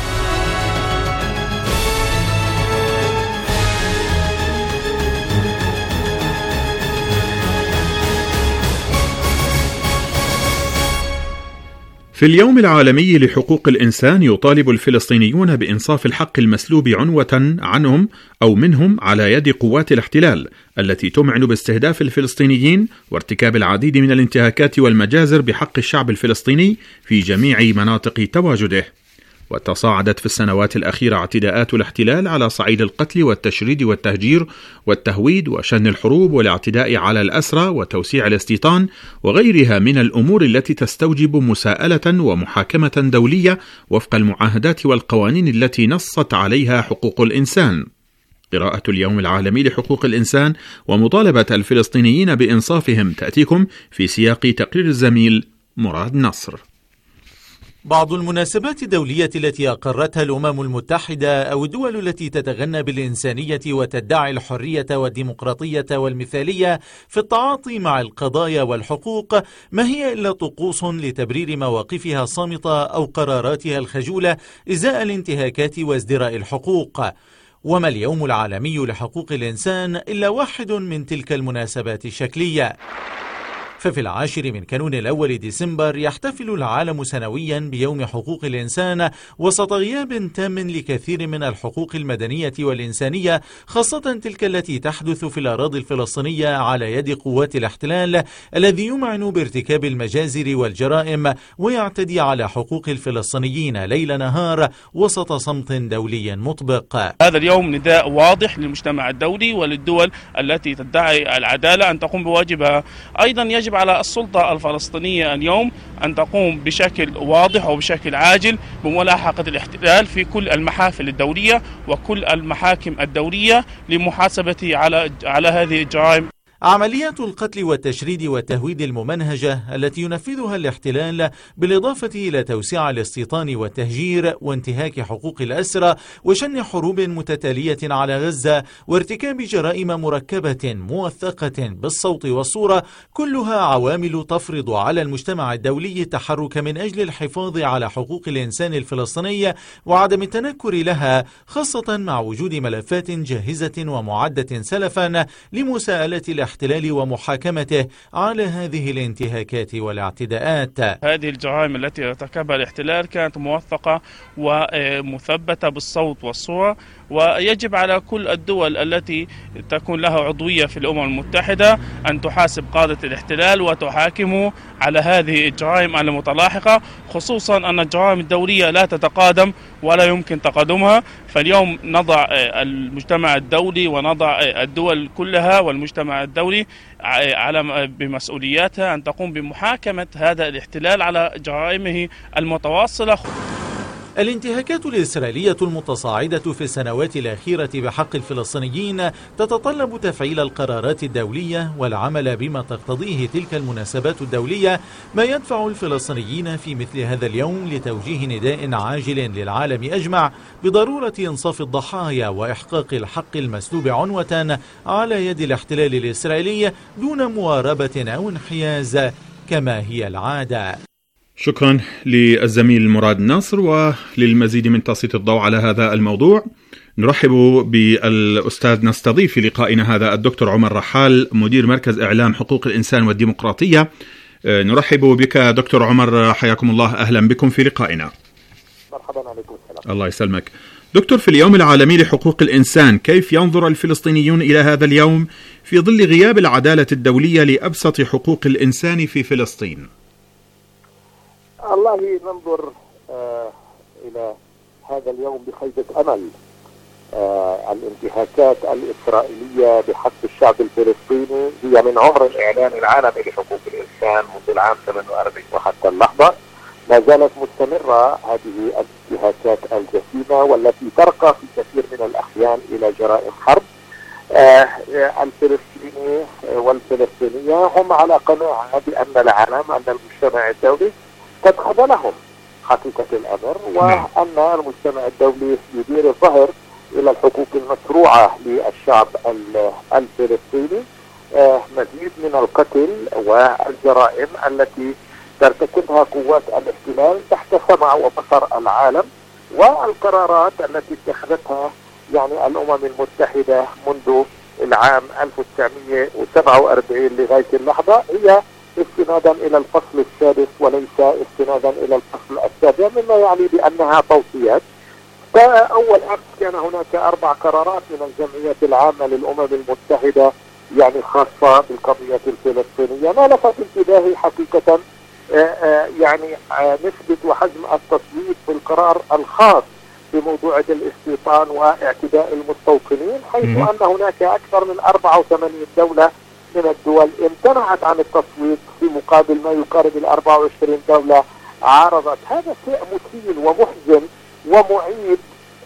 في اليوم العالمي لحقوق الإنسان يطالب الفلسطينيون بإنصاف الحق المسلوب عنوة عنهم أو منهم على يد قوات الاحتلال التي تمعن باستهداف الفلسطينيين وارتكاب العديد من الانتهاكات والمجازر بحق الشعب الفلسطيني في جميع مناطق تواجده. وتصاعدت في السنوات الأخيرة اعتداءات الاحتلال على صعيد القتل والتشريد والتهجير والتهويد وشن الحروب والاعتداء على الأسرى وتوسيع الاستيطان وغيرها من الأمور التي تستوجب مساءلة ومحاكمة دولية وفق المعاهدات والقوانين التي نصت عليها حقوق الإنسان. قراءة اليوم العالمي لحقوق الإنسان ومطالبة الفلسطينيين بإنصافهم تأتيكم في سياق تقرير الزميل مراد نصر. بعض المناسبات الدولية التي أقرتها الأمم المتحدة أو الدول التي تتغنى بالإنسانية وتدعي الحرية والديمقراطية والمثالية في التعاطي مع القضايا والحقوق ما هي إلا طقوس لتبرير مواقفها الصامتة أو قراراتها الخجولة إزاء الانتهاكات وازدراء الحقوق. وما اليوم العالمي لحقوق الإنسان إلا واحد من تلك المناسبات الشكلية. ففي العاشر من كانون الأول ديسمبر يحتفل العالم سنويا بيوم حقوق الإنسان وسط غياب تام لكثير من الحقوق المدنية والإنسانية، خاصة تلك التي تحدث في الأراضي الفلسطينية على يد قوات الاحتلال الذي يمعن بارتكاب المجازر والجرائم ويعتدي على حقوق الفلسطينيين ليل نهار وسط صمت دولي مطبق. هذا اليوم نداء واضح للمجتمع الدولي وللدول التي تدعي العدالة أن تقوم بواجبها. أيضا يجب يجب على السلطة الفلسطينية اليوم أن تقوم بشكل واضح وبشكل عاجل بملاحقة الاحتلال في كل المحافل الدولية وكل المحاكم الدولية لمحاسبته على على هذه الجرائم. عمليات القتل والتشريد والتهويد الممنهجة التي ينفذها الاحتلال بالإضافة إلى توسيع الاستيطان والتهجير وانتهاك حقوق الأسرى وشن حروب متتالية على غزة وارتكاب جرائم مركبة موثقة بالصوت والصورة، كلها عوامل تفرض على المجتمع الدولي التحرك من أجل الحفاظ على حقوق الإنسان الفلسطينية وعدم التنكر لها، خاصة مع وجود ملفات جاهزة ومعدة سلفا لمساءلة الاحتلال ومحاكمته على هذه الانتهاكات والاعتداءات. هذه الجرائم التي ارتكبها الاحتلال كانت موثقة ومثبتة بالصوت والصورة، ويجب على كل الدول التي تكون لها عضوية في الأمم المتحدة أن تحاسب قادة الاحتلال وتحاكمه على هذه الجرائم المتلاحقة، خصوصا أن الجرائم الدولية لا تتقادم ولا يمكن تقادمها. فاليوم نضع المجتمع الدولي ونضع الدول كلها والمجتمع الدولي على بمسؤولياتها أن تقوم بمحاكمة هذا الاحتلال على جرائمه المتواصلة. الانتهاكات الإسرائيلية المتصاعدة في السنوات الأخيرة بحق الفلسطينيين تتطلب تفعيل القرارات الدولية والعمل بما تقتضيه تلك المناسبات الدولية، ما يدفع الفلسطينيين في مثل هذا اليوم لتوجيه نداء عاجل للعالم أجمع بضرورة إنصاف الضحايا وإحقاق الحق المسلوب عنوة على يد الاحتلال الإسرائيلي دون مواربة أو انحياز كما هي العادة. شكرا للزميل مراد ناصر. وللمزيد من تسليط الضوء على هذا الموضوع نرحب بالأستاذ نستضيف في لقائنا هذا الدكتور عمر رحال، مدير مركز إعلام حقوق الإنسان والديمقراطية. نرحب بك دكتور عمر، حياكم الله، أهلا بكم في لقائنا. مرحبا، عليكم السلام. الله يسلمك دكتور. في اليوم العالمي لحقوق الإنسان، كيف ينظر الفلسطينيون إلى هذا اليوم في ظل غياب العدالة الدولية لأبسط حقوق الإنسان في فلسطين؟ الله ننظر آه إلى هذا اليوم بخيبة أمل. آه الانتهاكات الإسرائيلية بحق الشعب الفلسطيني هي من عمر الإعلان العالمي لحقوق الإنسان منذ العام ثمانية وأربعين وحتى اللحظة ما زالت مستمرة هذه الانتهاكات الجسيمة والتي ترقى في كثير من الأحيان إلى جرائم حرب. آه الفلسطيني والفلسطينية هم على قناعة بأن العالم، أن المجتمع الدولي قد خذلهم حقيقة الأمر، وأن المجتمع الدولي يدير الظهر إلى الحقوق المشروعة للشعب الفلسطيني. آه مزيد من القتل والجرائم التي ترتكبها قوات الاحتلال تحت سمع وبصر العالم، والقرارات التي اتخذتها يعني الأمم المتحدة منذ العام ألف وتسعمئة وسبعة وأربعين لغاية اللحظة هي استنادا إلى الفصل السادس وليس استنادا إلى الفصل السابع، مما يعني بأنها توصيات. فأول أمس كان هناك أربع قرارات من الجمعية العامة للأمم المتحدة يعني خاصة بالقضية الفلسطينية. ما لفت انتباهي حقيقة آآ آآ يعني نسبة وحجم التصويت في القرار الخاص بموضوع الاستيطان واعتداء المستوطنين، حيث أن هناك أكثر من أربعة وثمانين دولة من الدول امتنعت عن التصويت في مقابل ما يقارب ال أربعة وعشرين دولة عارضت. هذا شيء مثير ومحزن ومعيب.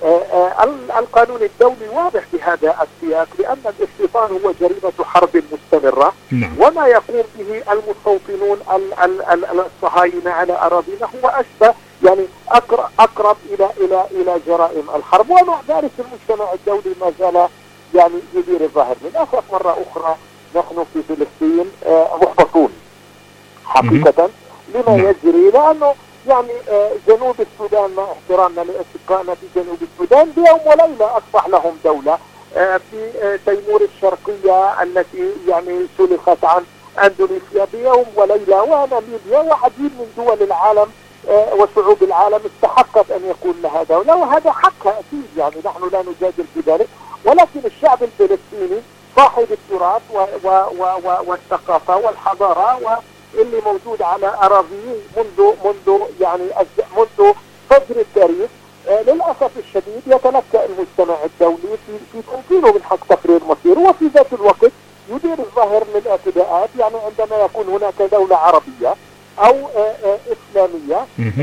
القانون الدولي واضح بهذا السياق بأن الاستيطان هو جريمة حرب مستمرة، وما يقوم به المستوطنون الصهاينة على أراضينا هو أشبه يعني أقرب, أقرب إلى إلى إلى جرائم الحرب، ومع ذلك المجتمع الدولي ما زال يعني يدير الظهر. للأسف مرة أخرى نحن في فلسطين محبطون حقيقة لما يجري، لأنه يعني جنوب السودان مع احترامنا لأشقائنا في جنوب السودان بيوم وليلة أصبح لهم دولة. في تيمور الشرقية التي يعني سلخت عن أندونيسيا بيوم وليلة، وناميبيا وعديد من دول العالم وشعوب العالم استحقت أن يكون لها دولة، وهذا حقها أكيد، يعني نحن لا نجادل في ذلك. ولكن الشعب الفلسطيني صاحب التراث والثقافة والحضارة واللي موجود على أراضيه منذ منذ يعني منذ فجر التاريخ، للأسف الشديد يتلقى المجتمع الدولي في في تمكينه من حق تقرير مصيره، وفي ذات الوقت يدير المظاهر للاعتداءات، يعني عندما يكون هناك دولة عربية أو إسلامية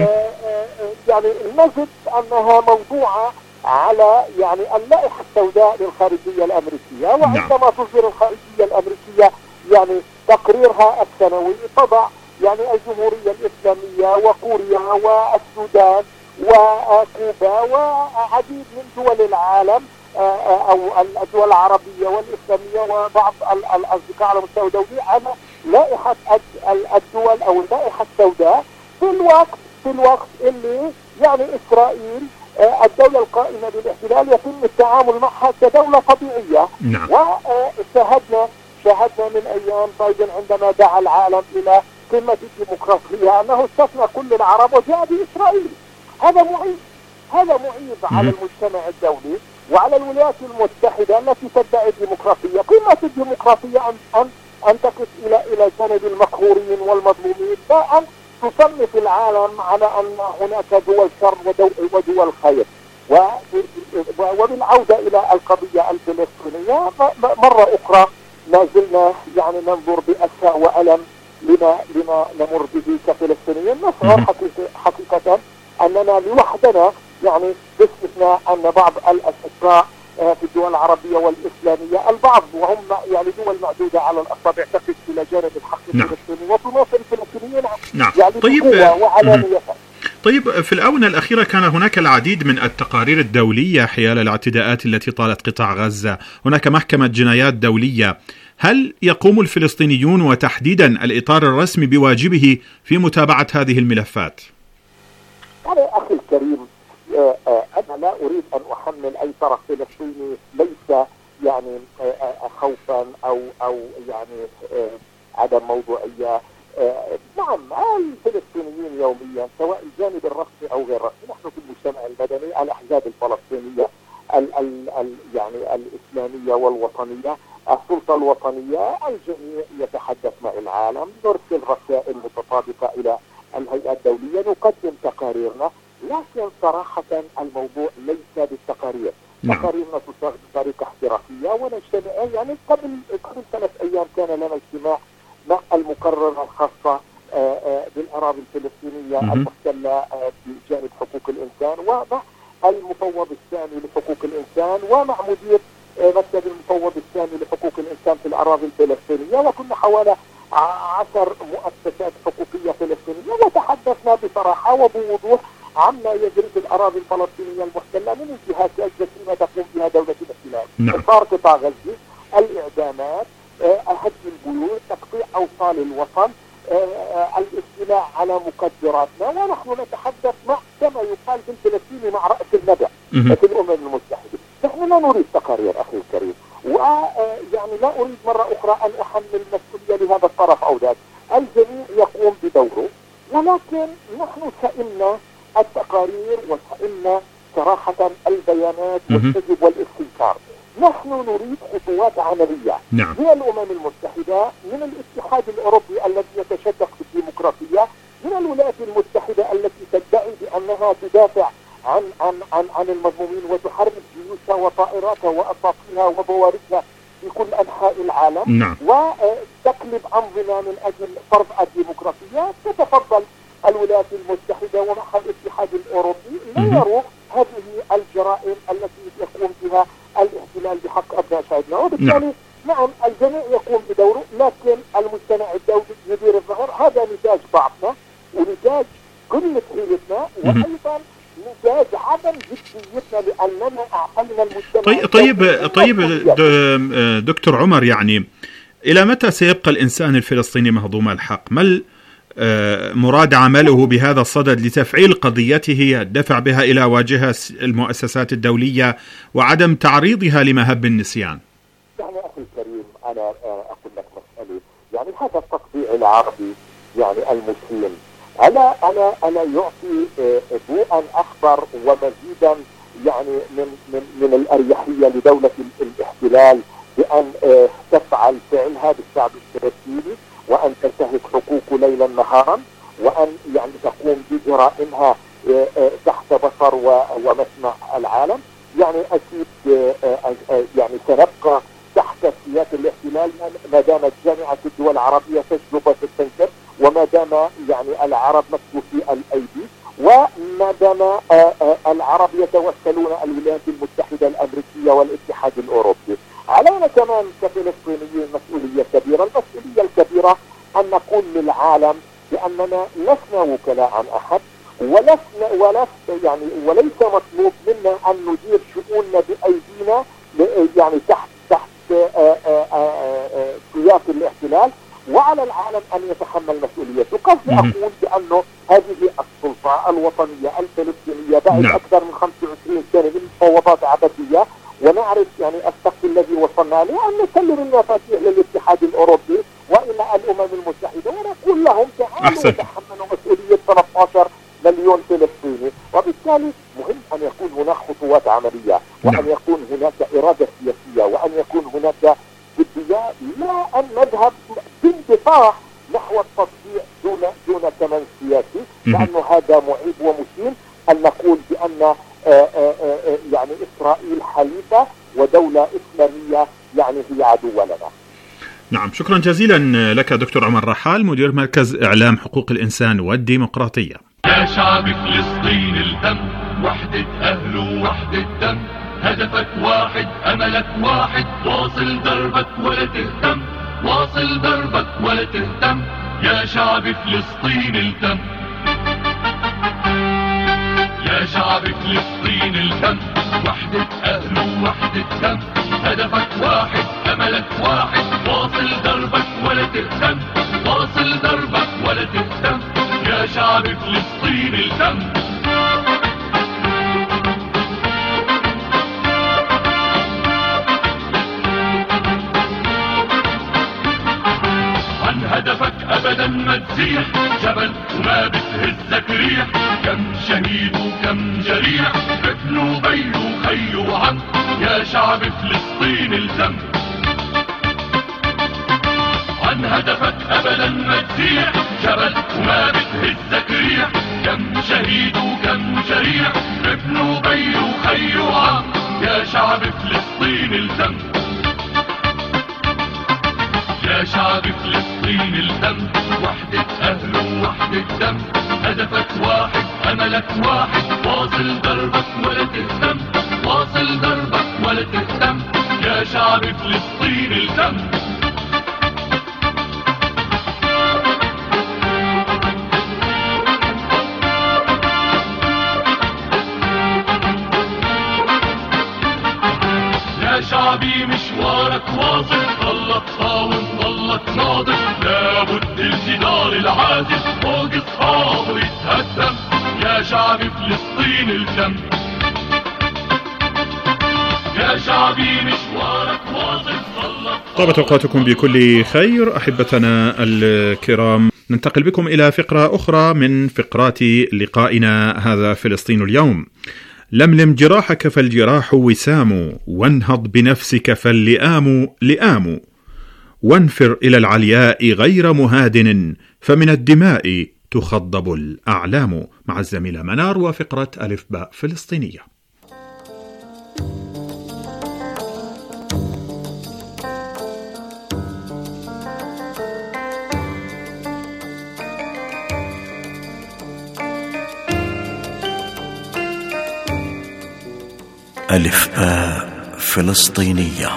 يعني نجد أنها موضوعة على يعني اللائحة السوداء للخارجية الأمريكية، وعندما تصدر الخارجية الأمريكية يعني تقريرها السنوي تضع يعني الجمهورية الإسلامية وكوريا والسودان وكوبا وعديد من دول العالم أو الدول العربية والإسلامية وبعض الأصدقاء على مستوى دولي على لائحة الدول أو اللائحة السوداء في الوقت في الوقت اللي يعني إسرائيل الدولة القائمة بالاحتلال يتم التعامل معها كدولة طبيعية. نعم. وشاهدنا شاهدنا من أيام بايدن عندما دعا العالم إلى قمة الديمقراطية أنه استثنى كل العرب وجاء بإسرائيل. هذا معيب هذا معيب على المجتمع الدولي وعلى الولايات المتحدة التي تدعي الديمقراطية. قمة الديمقراطية أن أن أن تقف إلى إلى جانب المقهورين والمظلومين، لا أن تصنف العالم على أن هناك دول شر ودول خير. وبالعودة إلى القضية الفلسطينية مرة أخرى ما زلنا يعني ننظر بأسى وألم لما لما نمر به كفلسطينيين. نشعر حقيقة أننا لوحدنا يعني باستثناء أن بعض الأشقاء في الدول العربية والإسلامية البعض وهم يعني دول معدودة على الأصابع تقف إلى جانب الحق الفلسطيني وتناصر الفلسطينيين نعم. يعني طيب وعلانية. طيب في الآونة الأخيرة كان هناك العديد من التقارير الدولية حيال الاعتداءات التي طالت قطاع غزة. هناك محكمة جنايات دولية. هل يقوم الفلسطينيون وتحديدا الإطار الرسمي بواجبه في متابعة هذه الملفات؟ يعني أخي الكريم أنا لا أريد أن أحمل أي طرف فلسطيني ليس يعني خوفا أو أو يعني عدم موضوعية. نعم الفلسطينيين يوميا سواء الجانب الرسمي أو غير الرسمي، نحن في المجتمع المدني الأحزاب الفلسطينية ال ال ال يعني الإسلامية والوطنية السلطة الوطنية الجميع يتحدث مع العالم، نرسل رسائل متطابقة إلى الهيئات الدولية، نقدم تقاريرنا، لكن صراحة الموضوع ليس بالتقارير. نعم. تقاريرنا تصاغ بطريقة احترافية ونجتمع يعني قبل قبل ثلاث أيام كان لنا اجتماع مع المقررة الخاصة بالأراضي الفلسطينية المحتلة بجانب حقوق الإنسان ومع المفوض الثاني لحقوق الإنسان ومع مدير مكتب المفوض الثاني لحقوق الإنسان في الأراضي الفلسطينية، وكنا حوالي عشر مؤسسات حقوقية فلسطينية وتحدثنا بصراحة وبوضوح عما يجري في الأراضي الفلسطينية المحتلة من انتهاكات جسيمة تقوم بها دولة الاحتلال، إحصار قطاع غزة، الإعدامات، هدم البيوت، تقطيع أوصال الوطن، الاستيلاء على مقدراتنا، ونحن نتحدث مع كما يقال بالفلسطيني مع رأس الندى في الأمم المتحدة. نحن لا نريد تقارير أخي الكريم، ويعني لا أريد مرة أخرى أن أحمل المسؤولية لهذا الطرف أو ذاك، الجميع يقوم بدوره، ولكن نحن سئمنا التقارير وسئمنا صراحة البيانات والكذب والاستنكار. نحن نريد خطوات عملية نعم. من الأمم المتحدة، من الاتحاد الأوروبي الذي يتشدق في الديمقراطية، من الولايات المتحدة التي تدعي بأنها تدافع عن عن عن عن المظلومين وتحرك جيوشها وطائراتها وأساطيلها وبوارقها في كل أنحاء العالم نعم. وتقلب أنظمة من أجل فرض الديمقراطية. تتفضل الولايات المتحدة ومعها الاتحاد الأوروبي لا يروا هذه الجرائم التي يقوم بها الاحتلال بحق أبناء شعبنا، وبالتالي نعم. نعم الجميع يقوم بدوره، لكن المجتمع الدولي يدير الظهر. هذا نتاج ضعفنا ونتاج قلة حيلتنا وأيضا نتاج عدم جديتنا لأننا أعطينا المجتمع. طيب طيب طيب دكتور عمر، يعني إلى متى سيبقى الإنسان الفلسطيني مهضوم الحق؟ ما مراد عمله بهذا الصدد لتفعيل قضيته، الدفع بها إلى واجهة المؤسسات الدولية وعدم تعريضها لمهب النسيان؟ يعني أخي الكريم أنا أقول لك مسألة، يعني هذا التطبيع العربي يعني المسلم ألا ألا ألا يعطي ضوءا أخضر ومزيدا يعني من من من الأريحية لدولة الاحتلال بأن تفعل فعلها بالشعب الفلسطيني وأن تنتهك حقوقه ليلا نهارا وأن يعني تقوم بجرائمها تحت بصر ومسمع العالم. يعني أكيد يعني سنبقى تحت سيادة الاحتلال ما دامت جامعة الدول العربية تجلب وتستنكر، وما دام يعني العرب مكتوفي الأيدي، وما دام العرب يتوسلون الولايات المتحدة الأمريكية والاتحاد الأوروبي. علينا كمان كفلسطينيين مسؤولية كبيرة. المسؤولية الكبيرة أن نقول للعالم بأننا لسنا وكلاء عن أحد، ولسنا ولس يعني وليس مطلوب منا أن ندير شؤوننا بأيدينا يعني تحت تحت سياق الاحتلال، وعلى العالم أن يتحمل مسؤوليته. قصدي أقول بأنه هذه السلطة الوطنية الفلسطينية بعد نعم. أكثر من خمسة وعشرين سنة من مفاوضات عبثية، ونعرف يعني السقف الذي وصلنا له، أن نسلم المفاتيح للاتحاد الأوروبي وإلى الأمم المتحدة ونقول لهم تعالوا وتحملوا مسؤولية ثلاثة عشر مليون فلسطيني. وبالتالي مهم أن يكون هناك خطوات عملية، وأن نعم. يكون هناك إرادة سياسية، وأن يكون هناك جدية، لا أن نذهب بانبطاح نحو التطبيع دون دون كمان سياسي، لأنه هذا معيب ومشين أن نقول بأن آآ آآ يعني إسرائيل حليفة ودولة إسلامية يعني هي عدو لنا. نعم، شكرا جزيلا لك دكتور عمر رحال، مدير مركز إعلام حقوق الإنسان والديمقراطية. يا شعب فلسطين الدم، وحدة أهل ووحدة دم، هدفك واحد أملك واحد، واصل دربك ولا تهتم، واصل دربك ولا تهتم، يا شعب فلسطين الدم، يا شعب فلسطين الدم، وحدة أهل ووحدة دم، هدفك واحد أملك واحد، واصل دربك ولا تهتم، واصل دربك ولا تهتم، يا شعب فلسطين الدم. عن هدفك أبدا ما تزيح، جبل وما بتهزك ريح، كم شهيد وكم جريح، ابن وبي وخي وعم، يا شعب فلسطين الدم. عن هدفك أبدا ما تزيح، جبل وما بتهزك ريح، كم شهيد وكم جريح، ابن وبي وخي وعم، يا شعب فلسطين الدم، يا شعب فلسطين الدم، وحدة أهل ووحدة دم، هدفك واحد أملك واحد، واصل دربك ولا تهتم، واصل دربك ولا تهتم، يا شعب فلسطين الدم. يا شعبي مشوارك واصل، ضلك قاوم ضلك ناضل، لابد الجدار العازل فوق اصحابه يتهدم، يا شعب فلسطين الدم، يا شعبي مشوارك واصل، ضلك. طابت اوقاتكم بكل خير احبتنا الكرام. ننتقل بكم الى فقره اخرى من فقرات لقائنا هذا فلسطين اليوم. لملم جراحك فالجراح وسام، وانهض بنفسك فاللئام لئام، وانفر إلى العلياء غير مهادن، فمن الدماء تخضب الأعلام. مع الزميلة منار وفقرة ألف باء فلسطينية. ألف باء فلسطينية.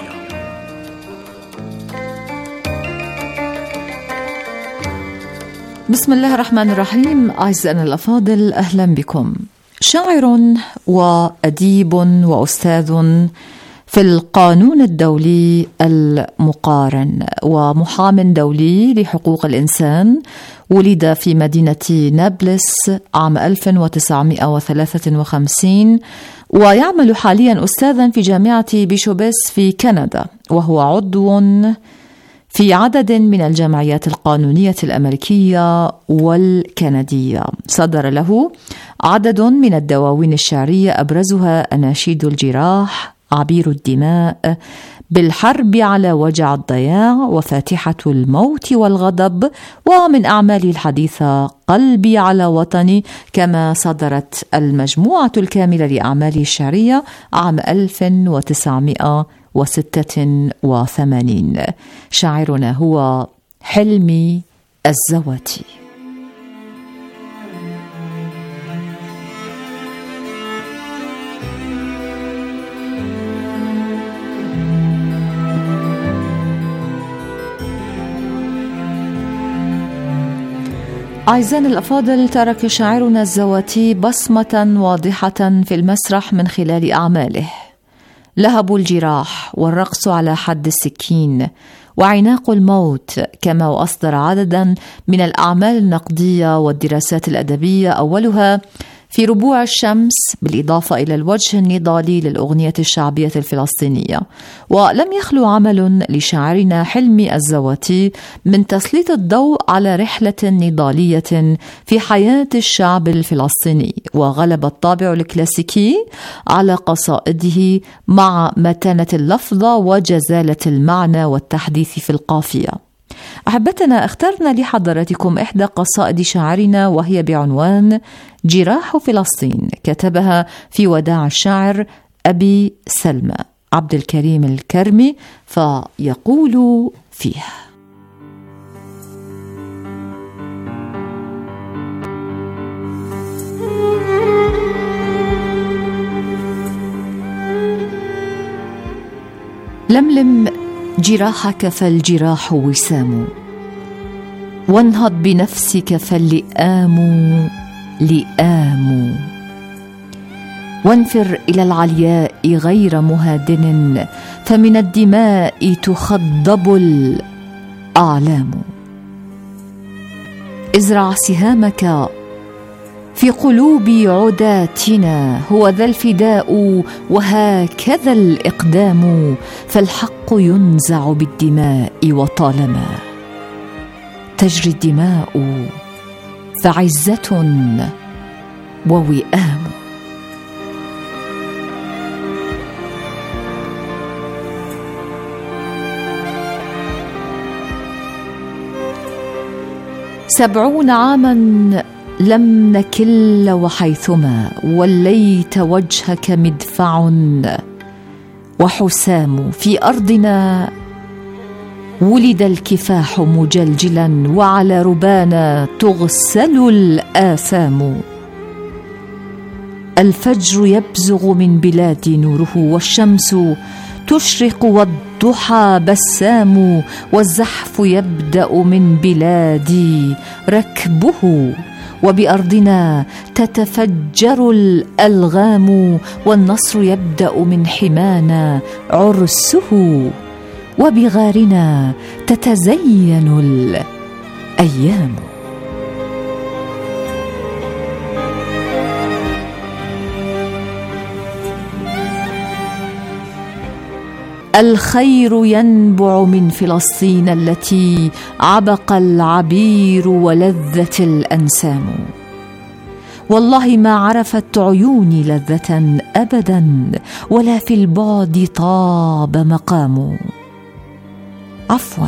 بسم الله الرحمن الرحيم. أعزائنا الأفاضل، أهلا بكم. شاعر وأديب وأستاذ في القانون الدولي المقارن ومحام دولي لحقوق الإنسان، ولد في مدينة نابلس عام ألف وتسعمائة وثلاثة وخمسين، ويعمل حاليا أستاذا في جامعة بيشوبس في كندا، وهو عضو في عدد من الجمعيات القانونية الأمريكية والكندية. صدر له عدد من الدواوين الشعرية، أبرزها أناشيد الجراح، عبير الدماء، بالحرب على وجع الضياع، وفاتحة الموت والغضب، ومن أعماله الحديثة قلبي على وطني، كما صدرت المجموعة الكاملة لأعماله الشعرية عام ألف وتسعمائة وستة وثمانين. شاعرنا هو حلمي الزواتي. أعزائنا الأفاضل، ترك شاعرنا الزواتي بصمة واضحة في المسرح من خلال أعماله: لهب الجراح، والرقص على حد السكين، وعناق الموت، كما وأصدر عددا من الأعمال النقدية والدراسات الأدبية، أولها في ربوع الشمس، بالإضافة إلى الوجه النضالي للأغنية الشعبية الفلسطينية. ولم يخلو عمل لشاعرنا حلمي الزواتي من تسليط الضوء على رحلة نضالية في حياة الشعب الفلسطيني، وغلب الطابع الكلاسيكي على قصائده مع متانة اللفظة وجزالة المعنى والتحديث في القافية. أحبتنا، اخترنا لحضراتكم إحدى قصائد شاعرنا، وهي بعنوان جراح فلسطين، كتبها في وداع الشاعر أبي سلمى عبد الكريم الكرمي، فيقول فيها: لملم جراحك فالجراح وسام، وانهض بنفسك فاللئام لئام، وانفر إلى العلياء غير مهادن، فمن الدماء تخضب الأعلام. ازرع سهامك في قلوب عداتنا، هو ذا الفداء وهكذا الإقدام، فالحق ينزع بالدماء، وطالما تجري الدماء فعزة ووئام. سبعون عاما لم نكل وحيثما وليت وجهك مدفع وحسام، في أرضنا ولد الكفاح مجلجلا، وعلى ربانا تغسل الآثام. الفجر يبزغ من بلاد نوره، والشمس تشرق والضحى بسام، والزحف يبدأ من بلادي ركبه، وبأرضنا تتفجر الألغام، والنصر يبدأ من حمانا عرسه، وبغارنا تتزين الأيام. الخير ينبع من فلسطين التي عبق العبير ولذت الأنسام، والله ما عرفت عيوني لذة أبدا، ولا في البعد طاب مقام. عفوا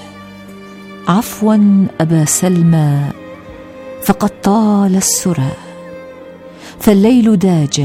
عفوا أبا سلمى، فقد طال السرى، فالليل داج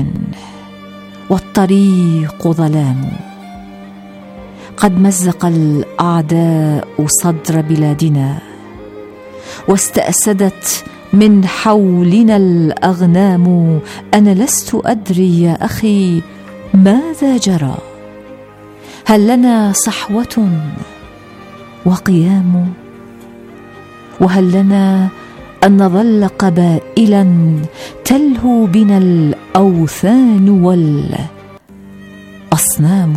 والطريق ظلام. قد مزق الأعداء صدر بلادنا، واستأسدت من حولنا الأغنام. أنا لست أدري يا أخي ماذا جرى، هل لنا صحوة وقيام، وهل لنا أن نظل قبائلا تلهو بنا الأوثان والأصنام.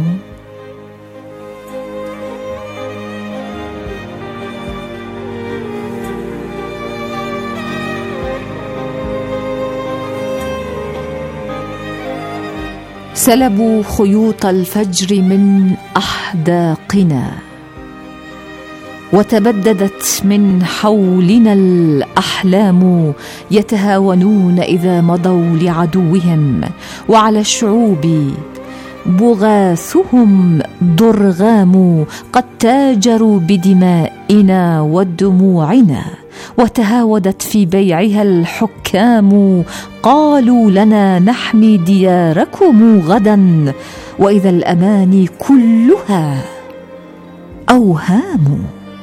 سلبوا خيوط الفجر من أحداقنا، وتبددت من حولنا الأحلام. يتهاونون إذا مضوا لعدوهم، وعلى الشعوب بغاثهم ضرغام. قد تاجروا بدمائنا ودموعنا، وتهاودت في بيعها الحكام. قالوا لنا نحمي دياركم غدا، وإذا الأماني كلها أوهام.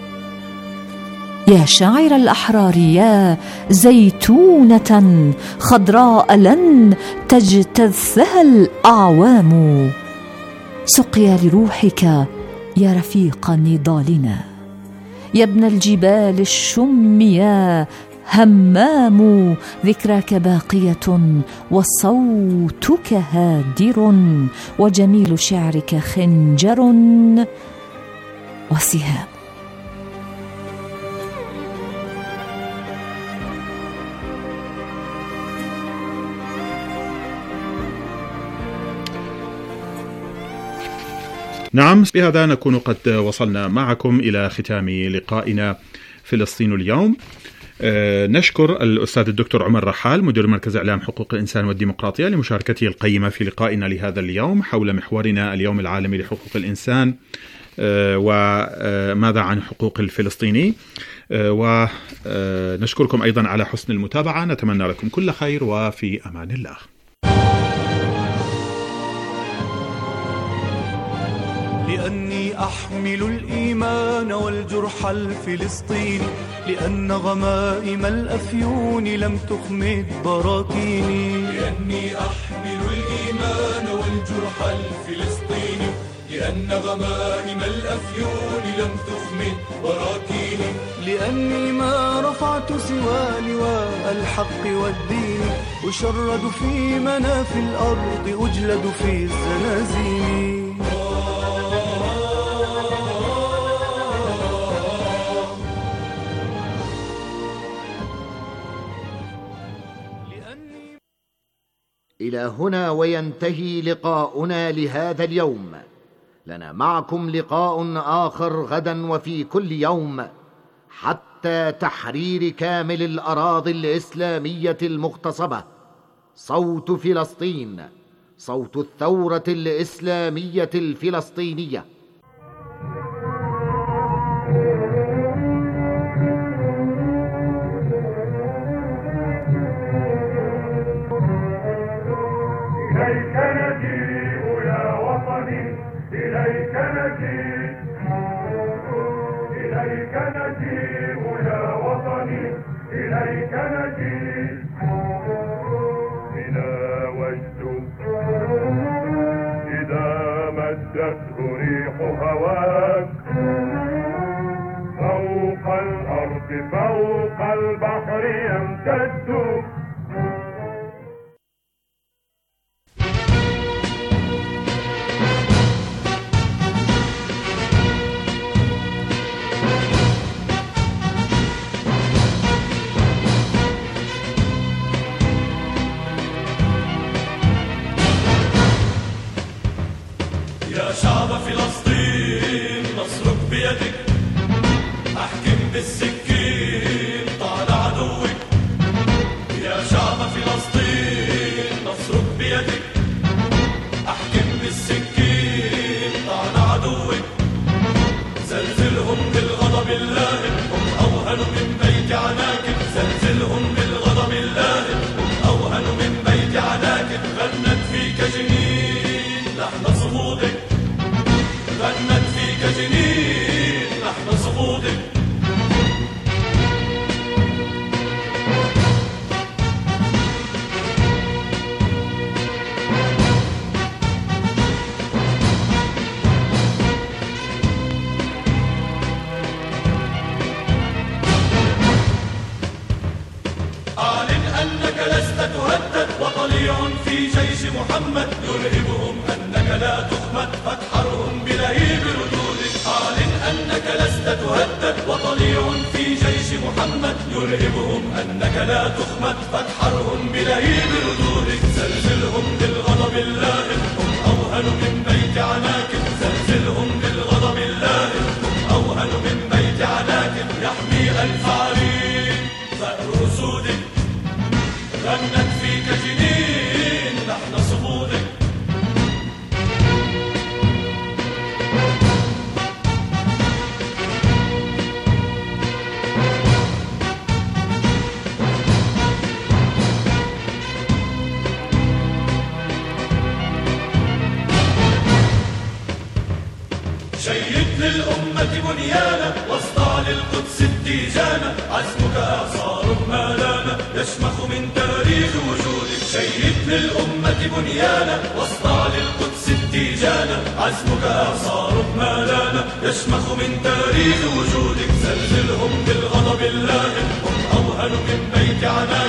يا شاعر الأحرار يا زيتونة خضراء لن تجتثها الأعوام، سقيا لروحك يا رفيق نضالنا، يا ابن الجبال الشم يا همام، ذكراك باقية وصوتك هادر، وجميل شعرك خنجر وسهام. نعم، بهذا نكون قد وصلنا معكم إلى ختام لقائنا فلسطين اليوم. أه نشكر الأستاذ الدكتور عمر رحال مدير مركز إعلام حقوق الإنسان والديمقراطية لمشاركته القيمة في لقائنا لهذا اليوم حول محورنا اليوم العالمي لحقوق الإنسان أه وماذا عن حقوق الفلسطيني. أه ونشكركم أيضا على حسن المتابعة، نتمنى لكم كل خير وفي أمان الله. لأني أحمل الإيمان والجرح الفلسطيني، لأن غمائم الأفيون لم تخمد براكيني. لأني أحمل الإيمان والجرح الفلسطيني، لأن غمائم الأفيون لم تخمد براكيني. لأني ما رفعت سوى لواء الحق والدين، أشرد في مناف الأرض أجلد في الزنازين. إلى هنا وينتهي لقاؤنا لهذا اليوم. لنا معكم لقاء آخر غدا وفي كل يوم حتى تحرير كامل الأراضي الإسلامية المغتصبة. صوت فلسطين، صوت الثورة الإسلامية الفلسطينية. إليك نجيء يا وطني، إليك نجيء، إليك نجيء يا وطني، إليك نجيء. بنا وجد إذا مدته ريح هواك، فوق الأرض فوق البحر يمتد. يا شعب فلسطين نصرك بيدك، أحكم بالسكين طال عدوك. يا شعب فلسطين نصرك بيدك، أحكم بالسكين طال عدوك. زلزلهم بالغضب اللائم، هم أوهن من بيت عناكب. زلزلهم بالغضب اللائم، هم أوهن من بيت عناكب. غنت فيك جنين لحن صمودك، غنت فيك جنين لحن صمودك. أعلن أنك لست تهدد، وطليع في جيش محمد يرهبهم أنك لا تخمد، فتحرهم بلهيب ردودك. أعلن أنك لست تهدد، وطليع في جيش محمد يرهبهم أنك لا تخمد، فتحرهم بلهيب ردودك. زلزلهم بالغضب اللائم، هم أوهن من بيت عناكب. زلزلهم بالغضب اللائم، هم أوهن من بيت عناكب. يحمي ألف عرين ثأر أسودك، غنت فيك جنين لحن صمودك. بنيانا، واصدع للقدس التيجانا، عزمك إعصار ما لانا يشمخ من تاريخ وجودك. شيد للأمة بنيانا، واصدع للقدس التيجانا، عزمك إعصار ما لانا يشمخ من تاريخ وجودك. زلزلهم بالغضب اللاهب، هم أوهن من بيت عنان